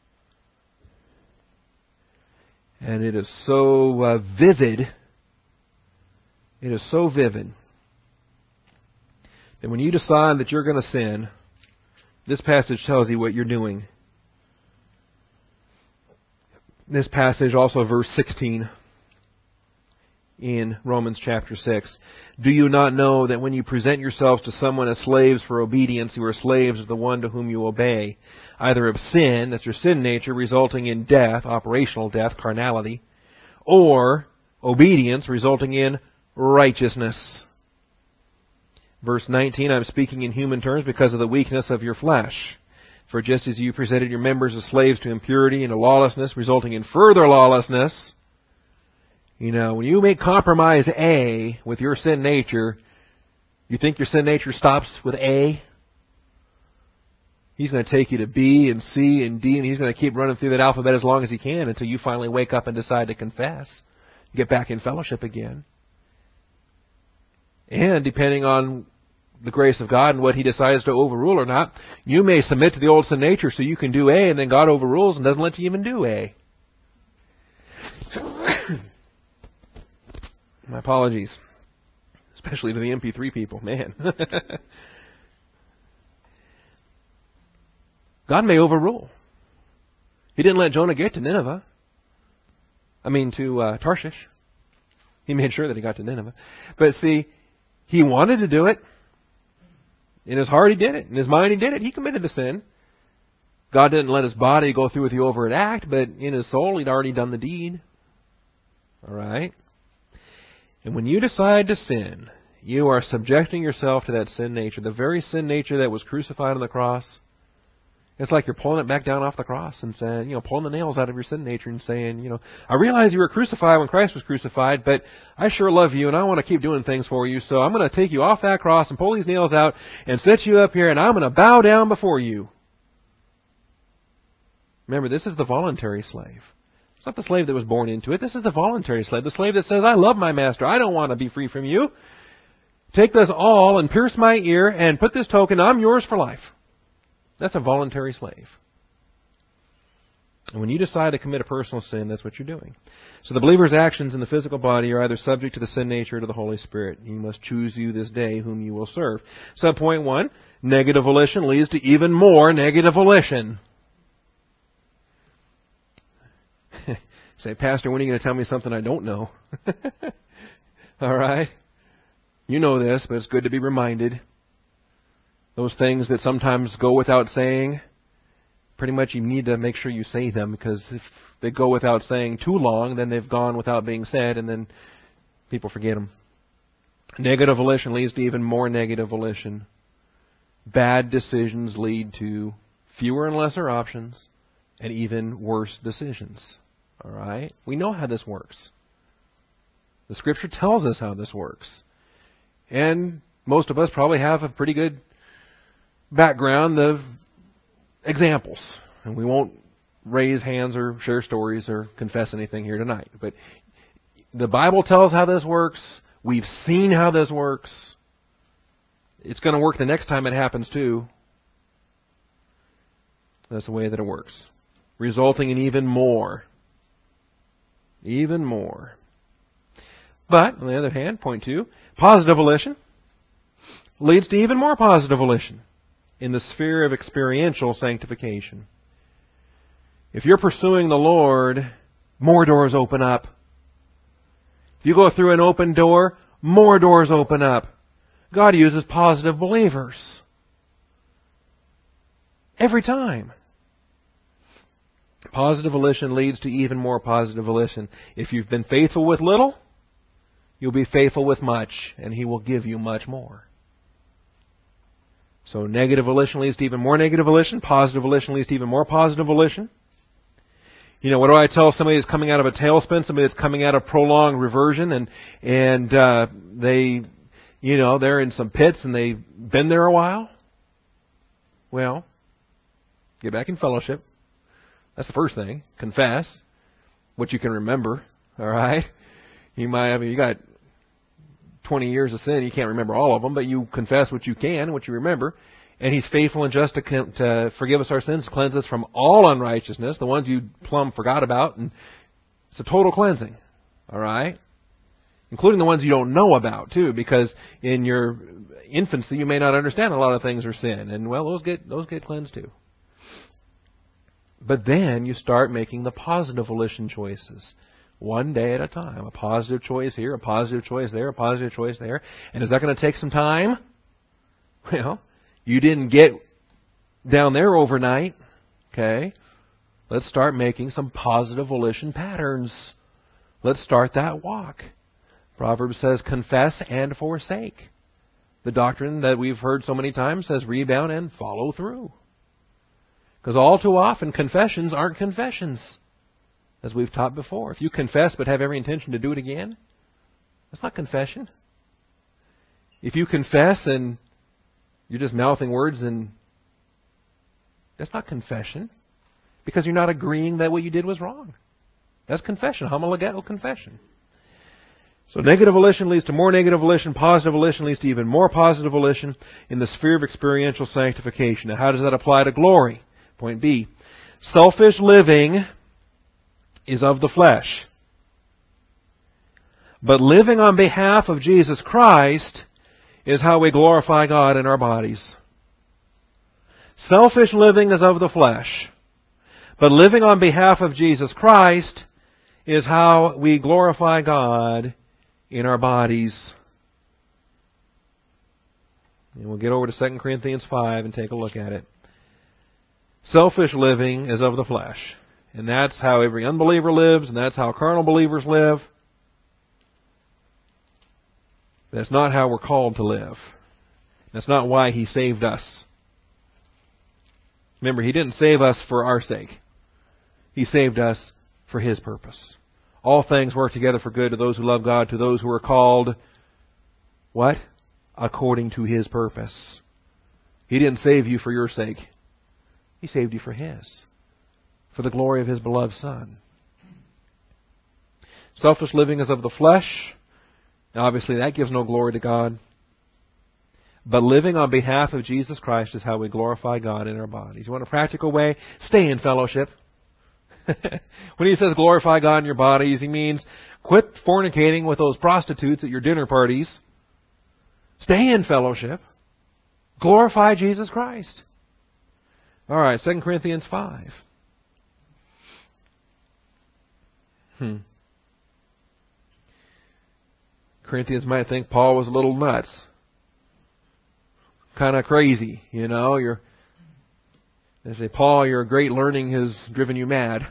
And it is so vivid. It is so vivid that when you decide that you're going to sin, this passage tells you what you're doing. This passage, also verse 16. In Romans chapter 6. Do you not know that when you present yourselves to someone as slaves for obedience, you are slaves of the one to whom you obey, either of sin, that's your sin nature, resulting in death, operational death, carnality, or obedience, resulting in righteousness. Verse 19, I'm speaking in human terms because of the weakness of your flesh. For just as you presented your members as slaves to impurity and to lawlessness, resulting in further lawlessness, you know, when you make compromise A with your sin nature, you think your sin nature stops with A? He's going to take you to B and C and D, and he's going to keep running through that alphabet as long as he can until you finally wake up and decide to confess, get back in fellowship again. And depending on the grace of God and what He decides to overrule or not, you may submit to the old sin nature so you can do A, and then God overrules and doesn't let you even do A. My apologies, especially to the MP3 people. Man. God may overrule. He didn't let Jonah get to Nineveh. To Tarshish. He made sure that he got to Nineveh. But see, he wanted to do it. In his heart he did it. In his mind he did it. He committed the sin. God didn't let his body go through with the overt act, but in his soul he'd already done the deed. All right? And when you decide to sin, you are subjecting yourself to that sin nature, the very sin nature that was crucified on the cross. It's like you're pulling it back down off the cross and saying, pulling the nails out of your sin nature and saying, I realize you were crucified when Christ was crucified, but I sure love you and I want to keep doing things for you, so I'm going to take you off that cross and pull these nails out and set you up here and I'm going to bow down before you. Remember, this is the voluntary slave. It's not the slave that was born into it. This is the voluntary slave. The slave that says, I love my master. I don't want to be free from you. Take this all and pierce my ear and put this token. I'm yours for life. That's a voluntary slave. And when you decide to commit a personal sin, that's what you're doing. So the believer's actions in the physical body are either subject to the sin nature or to the Holy Spirit. You must choose you this day whom you will serve. Subpoint 1, negative volition leads to even more negative volition. Say, Pastor, when are you going to tell me something I don't know? All right? You know this, but it's good to be reminded. Those things that sometimes go without saying, pretty much you need to make sure you say them, because if they go without saying too long, then they've gone without being said, and then people forget them. Negative volition leads to even more negative volition. Bad decisions lead to fewer and lesser options and even worse decisions. All right? We know how this works. The Scripture tells us how this works. And most of us probably have a pretty good background of examples. And we won't raise hands or share stories or confess anything here tonight. But the Bible tells how this works. We've seen how this works. It's going to work the next time it happens too. That's the way that it works. Resulting in even more. Even more. But, on the other hand, point 2, positive volition leads to even more positive volition in the sphere of experiential sanctification. If you're pursuing the Lord, more doors open up. If you go through an open door, more doors open up. God uses positive believers. Every time. Positive volition leads to even more positive volition. If you've been faithful with little, you'll be faithful with much, and He will give you much more. So negative volition leads to even more negative volition. Positive volition leads to even more positive volition. You know, what do I tell somebody that's coming out of a tailspin, somebody that's coming out of prolonged reversion, and they, you know, they're in some pits and they've been there a while? Well, get back in fellowship. That's the first thing. Confess what you can remember. All right? You got 20 years of sin. You can't remember all of them, but you confess what you can, what you remember. And He's faithful and just to forgive us our sins, to cleanse us from all unrighteousness, the ones you plumb forgot about. And it's a total cleansing. All right? Including the ones you don't know about, too, because in your infancy you may not understand a lot of things are sin. And, well, those get cleansed, too. But then you start making the positive volition choices. One day at a time. A positive choice here, a positive choice there, a positive choice there. And is that going to take some time? Well, you didn't get down there overnight. Okay? Let's start making some positive volition patterns. Let's start that walk. Proverbs says, confess and forsake. The doctrine that we've heard so many times says, rebound and follow through. Because all too often, confessions aren't confessions. As we've taught before. If you confess but have every intention to do it again, that's not confession. If you confess and you're just mouthing words, and that's not confession. Because you're not agreeing that what you did was wrong. That's confession. Homologeo confession. So negative volition leads to more negative volition. Positive volition leads to even more positive volition in the sphere of experiential sanctification. Now, how does that apply to glory? Point B. Selfish living is of the flesh. But living on behalf of Jesus Christ is how we glorify God in our bodies. Selfish living is of the flesh. But living on behalf of Jesus Christ is how we glorify God in our bodies. And we'll get over to 2 Corinthians 5 and take a look at it. Selfish living is of the flesh. And that's how every unbeliever lives, and that's how carnal believers live. That's not how we're called to live. That's not why He saved us. Remember, He didn't save us for our sake. He saved us for His purpose. All things work together for good to those who love God, to those who are called, what? According to His purpose. He didn't save you for your sake. He saved you for His. For the glory of His beloved Son. Selfish living is of the flesh. Now, obviously, that gives no glory to God. But living on behalf of Jesus Christ is how we glorify God in our bodies. You want a practical way? Stay in fellowship. When he says glorify God in your bodies, he means quit fornicating with those prostitutes at your dinner parties. Stay in fellowship. Glorify Jesus Christ. All right, 2 Corinthians 5. Corinthians might think Paul was a little nuts. Kind of crazy, you know. They say, Paul, your great learning has driven you mad.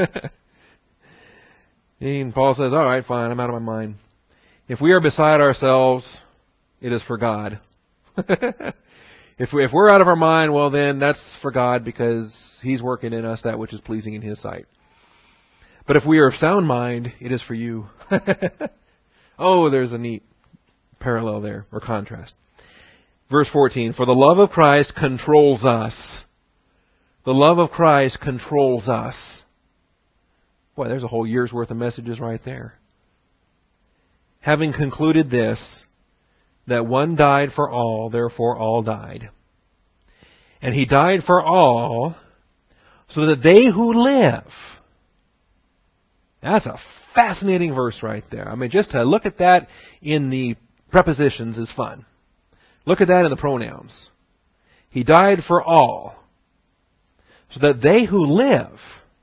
And Paul says, all right, fine, I'm out of my mind. If we are beside ourselves, it is for God. If we're out of our mind, well then that's for God because He's working in us that which is pleasing in His sight. But if we are of sound mind, it is for you. Oh, there's a neat parallel there, or contrast. Verse 14, for the love of Christ controls us. The love of Christ controls us. Boy, there's a whole year's worth of messages right there. Having concluded this, that one died for all, therefore all died. And He died for all, so that they who live. That's a fascinating verse right there. I mean, just to look at that in the prepositions is fun. Look at that in the pronouns. He died for all, so that they who live.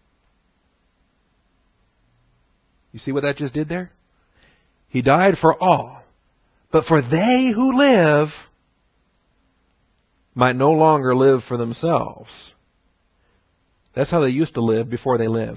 You see what that just did there? He died for all, but for they who live might no longer live for themselves. That's how they used to live before they lived.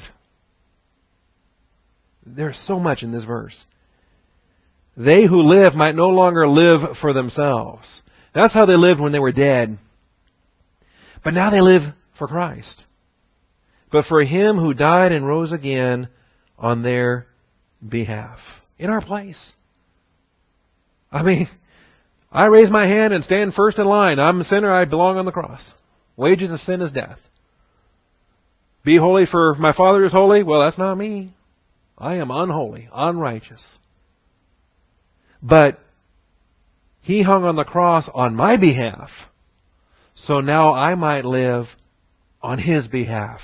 There's so much in this verse. They who live might no longer live for themselves. That's how they lived when they were dead. But now they live for Christ. But for Him who died and rose again on their behalf. In our place. I mean, I raise my hand and stand first in line. I'm a sinner. I belong on the cross. Wages of sin is death. Be holy for my Father is holy. Well, that's not me. I am unholy, unrighteous. But He hung on the cross on my behalf. So now I might live on His behalf.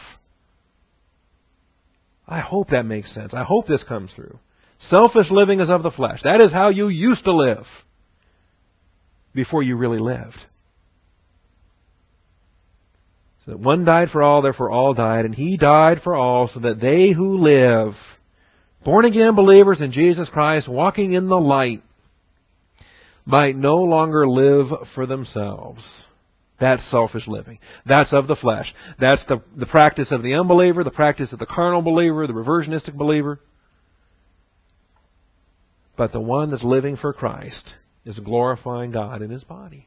I hope that makes sense. I hope this comes through. Selfish living is of the flesh. That is how you used to live before you really lived. So that one died for all, therefore all died, and He died for all, so that they who live, born again believers in Jesus Christ, walking in the light, might no longer live for themselves. That's selfish living. That's of the flesh. That's the practice of the unbeliever, the practice of the carnal believer, the reversionistic believer. But the one that's living for Christ is glorifying God in his body.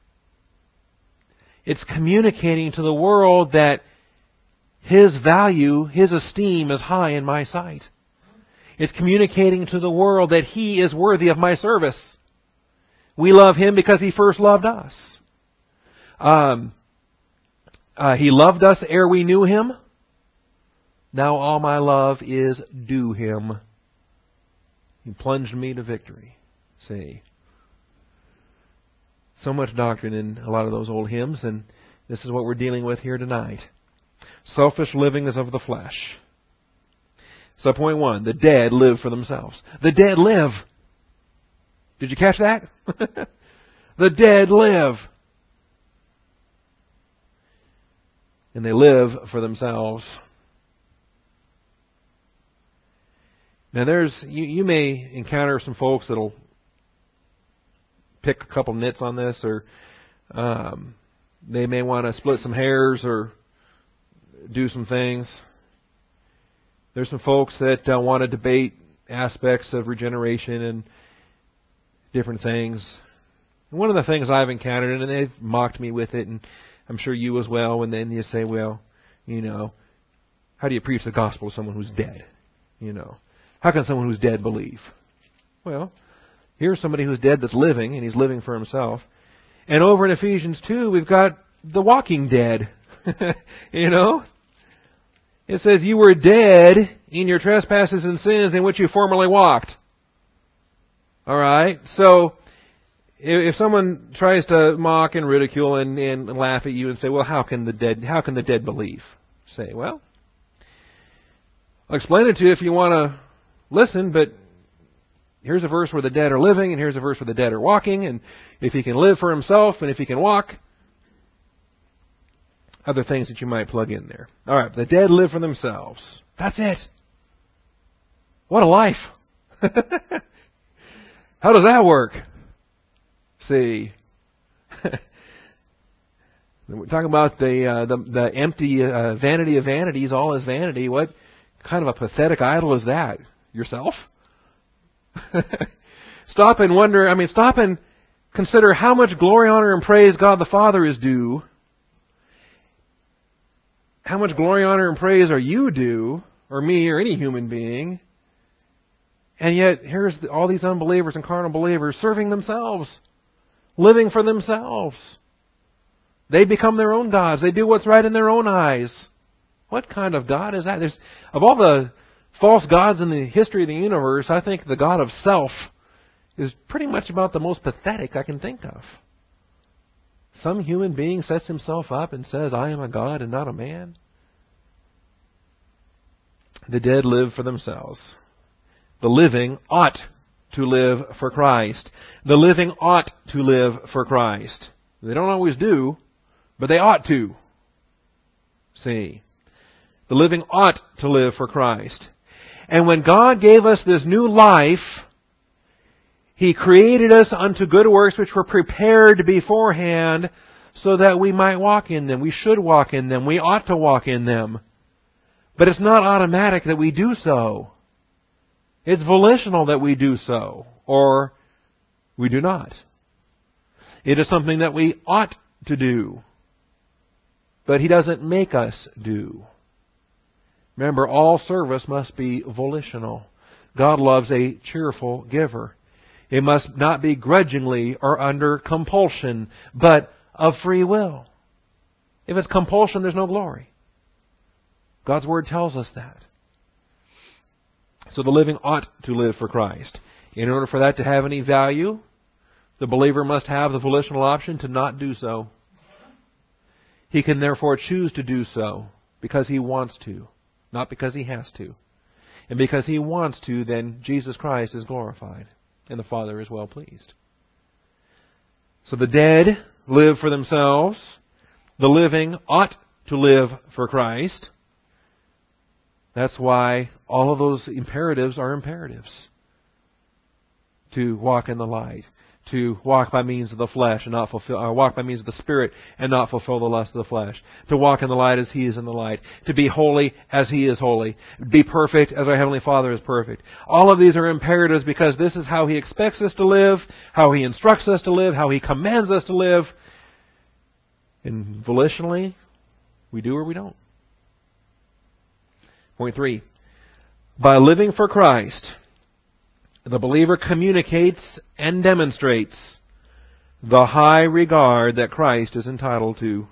It's communicating to the world that His value, His esteem is high in my sight. It's communicating to the world that He is worthy of my service. We love Him because He first loved us. He loved us ere we knew Him. Now all my love is due Him. He plunged me to victory. See. So much doctrine in a lot of those old hymns, and this is what we're dealing with here tonight. Selfish living is of the flesh. So point 1, the dead live for themselves. The dead live. Did you catch that? The dead live. And they live for themselves. Now you may encounter some folks that'll pick a couple nits on this, or they may want to split some hairs or do some things. There's some folks that want to debate aspects of regeneration and different things. And one of the things I've encountered, and they've mocked me with it, and I'm sure you as well, and then you say, well, how do you preach the gospel to someone who's dead? How can someone who's dead believe? Well, here's somebody who's dead that's living, and he's living for himself. And over in Ephesians 2, we've got the walking dead. And It says, you were dead in your trespasses and sins in which you formerly walked. All right? So, if someone tries to mock and ridicule and laugh at you and say, well, how can the dead believe? Say, well, I'll explain it to you if you want to listen, but here's a verse where the dead are living, and here's a verse where the dead are walking, and if he can live for himself, and if he can walk, other things that you might plug in there. All right, the dead live for themselves. That's it. What a life. How does that work? See, we're talking about the empty vanity of vanities, all is vanity. What kind of a pathetic idol is that? Yourself? Stop and consider how much glory, honor, and praise God the Father is due. How much glory, honor, and praise are you due, or me, or any human being? And yet, here's all these unbelievers and carnal believers serving themselves, living for themselves. They become their own gods. They do what's right in their own eyes. What kind of God is that? Of all the false gods in the history of the universe, I think the God of self is pretty much about the most pathetic I can think of. Some human being sets himself up and says, I am a God and not a man. The dead live for themselves. The living ought to live for Christ. The living ought to live for Christ. They don't always do, but they ought to. See, the living ought to live for Christ. And when God gave us this new life, He created us unto good works which were prepared beforehand so that we might walk in them. We should walk in them. We ought to walk in them. But it's not automatic that we do so. It's volitional that we do so, or we do not. It is something that we ought to do, but He doesn't make us do. Remember, all service must be volitional. God loves a cheerful giver. It must not be grudgingly or under compulsion, but of free will. If it's compulsion, there's no glory. God's Word tells us that. So the living ought to live for Christ. In order for that to have any value, the believer must have the volitional option to not do so. He can therefore choose to do so because he wants to, not because he has to. And because he wants to, then Jesus Christ is glorified, and the Father is well pleased. So the dead live for themselves. The living ought to live for Christ. That's why all of those imperatives are imperatives. To walk in the light. To walk by means of the flesh and not walk by means of the Spirit and not fulfill the lust of the flesh. To walk in the light as He is in the light. To be holy as He is holy. Be perfect as our Heavenly Father is perfect. All of these are imperatives because this is how He expects us to live, how He instructs us to live, how He commands us to live. And volitionally, we do or we don't. Point 3. By living for Christ, the believer communicates and demonstrates the high regard that Christ is entitled to.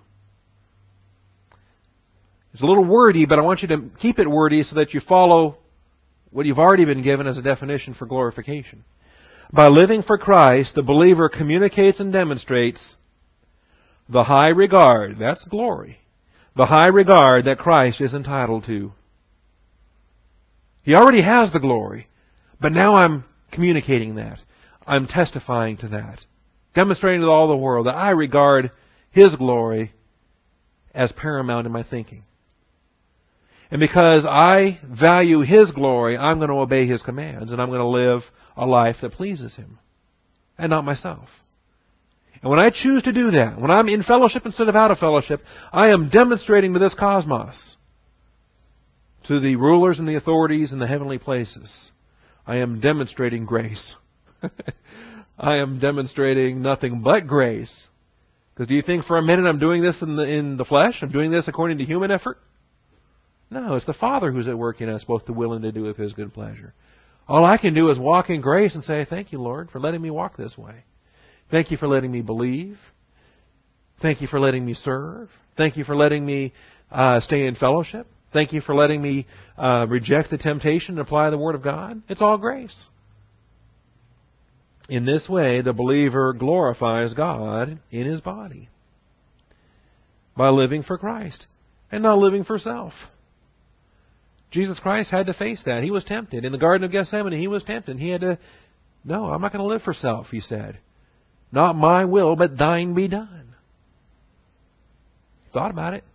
It's a little wordy, but I want you to keep it wordy so that you follow what you've already been given as a definition for glorification. By living for Christ, the believer communicates and demonstrates the high regard, that's glory, the high regard that Christ is entitled to. He already has the glory, but now I'm communicating that. I'm testifying to that. Demonstrating to all the world that I regard His glory as paramount in my thinking. And because I value His glory, I'm going to obey His commands, and I'm going to live a life that pleases Him, and not myself. And when I choose to do that, when I'm in fellowship instead of out of fellowship, I am demonstrating to this cosmos, to the rulers and the authorities in the heavenly places, I am demonstrating grace. I am demonstrating nothing but grace. Because do you think for a minute I'm doing this in the flesh? I'm doing this according to human effort? No, it's the Father who's at work in us, both to will and to do of His good pleasure. All I can do is walk in grace and say, thank you, Lord, for letting me walk this way. Thank you for letting me believe. Thank you for letting me serve. Thank you for letting me stay in fellowship. Thank you for letting me reject the temptation and apply the Word of God. It's all grace. In this way, the believer glorifies God in his body by living for Christ and not living for self. Jesus Christ had to face that. He was tempted. In the Garden of Gethsemane, He was tempted. He had to, no, I'm not going to live for self, He said. Not my will, but thine be done. He thought about it.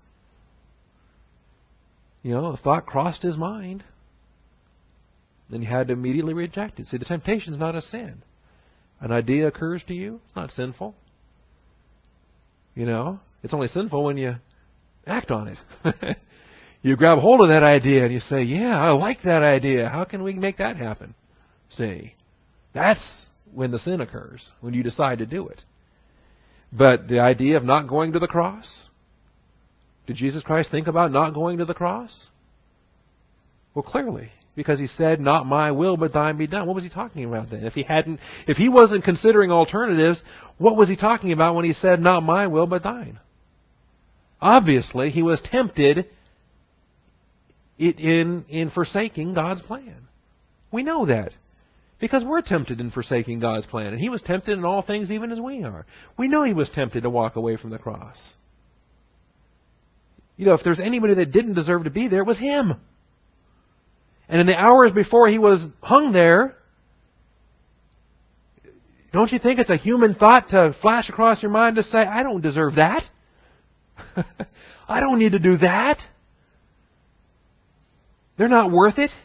The thought crossed His mind. Then He had to immediately reject it. See, the temptation is not a sin. An idea occurs to you, it's not sinful. It's only sinful when you act on it. You grab hold of that idea and you say, yeah, I like that idea. How can we make that happen? See, that's when the sin occurs, when you decide to do it. But the idea of not going to the cross, did Jesus Christ think about not going to the cross? Well, clearly, because He said, not my will, but thine be done. What was He talking about then? If He wasn't considering alternatives, what was He talking about when He said, not my will, but thine? Obviously, He was tempted in forsaking God's plan. We know that because we're tempted in forsaking God's plan. And He was tempted in all things even as we are. We know He was tempted to walk away from the cross. If there's anybody that didn't deserve to be there, it was Him. And in the hours before He was hung there, don't you think it's a human thought to flash across your mind to say, I don't deserve that. I don't need to do that. They're not worth it.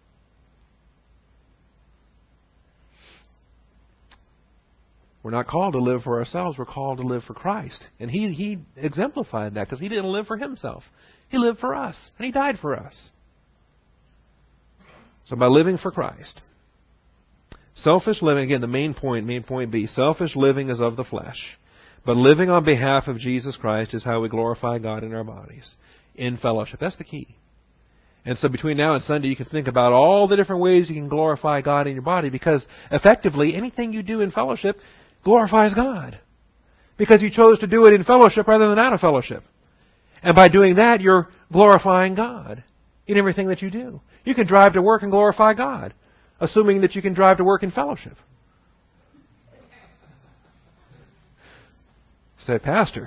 We're not called to live for ourselves. We're called to live for Christ. And He exemplified that because He didn't live for Himself. He lived for us. And He died for us. So by living for Christ. Selfish living, again, the main point B. Selfish living is of the flesh. But living on behalf of Jesus Christ is how we glorify God in our bodies. In fellowship. That's the key. And so between now and Sunday, you can think about all the different ways you can glorify God in your body, because effectively, anything you do in fellowship glorifies God. Because you chose to do it in fellowship rather than out of fellowship. And by doing that, you're glorifying God in everything that you do. You can drive to work and glorify God, assuming that you can drive to work in fellowship. Said, Pastor,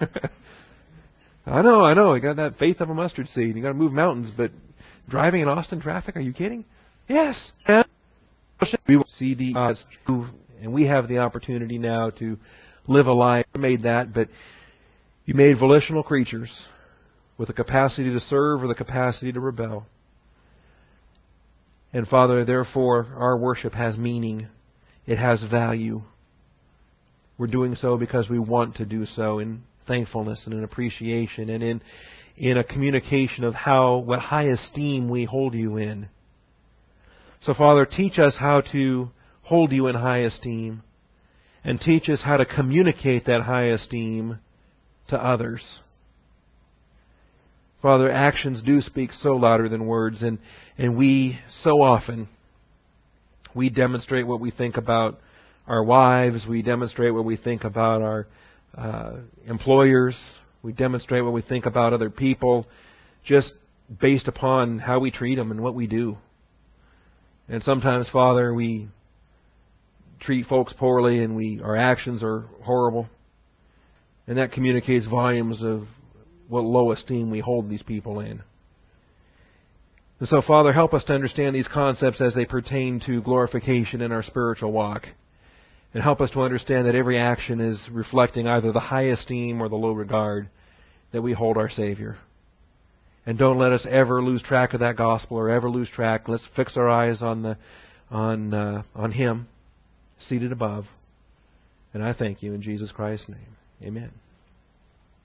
I know. You got that faith of a mustard seed. You got to move mountains, but driving in Austin traffic? Are you kidding? Yes. We will see the odds, and we have the opportunity now to live a life. You made that, but you made volitional creatures with the capacity to serve or the capacity to rebel. And Father, therefore, our worship has meaning. It has value. We're doing so because we want to do so in thankfulness and in appreciation and in a communication of what high esteem we hold You in. So, Father, teach us how to hold You in high esteem, and teach us how to communicate that high esteem to others. Father, actions do speak so louder than words, and we so often we demonstrate what we think about our wives, we demonstrate what we think about our employers, we demonstrate what we think about other people just based upon how we treat them and what we do. And sometimes, Father, we treat folks poorly and our actions are horrible. And that communicates volumes of what low esteem we hold these people in. And so, Father, help us to understand these concepts as they pertain to glorification in our spiritual walk. And help us to understand that every action is reflecting either the high esteem or the low regard that we hold our Savior. And don't let us ever lose track of that gospel or ever lose track. Let's fix our eyes on Him, seated above. And I thank You in Jesus Christ's name. Amen.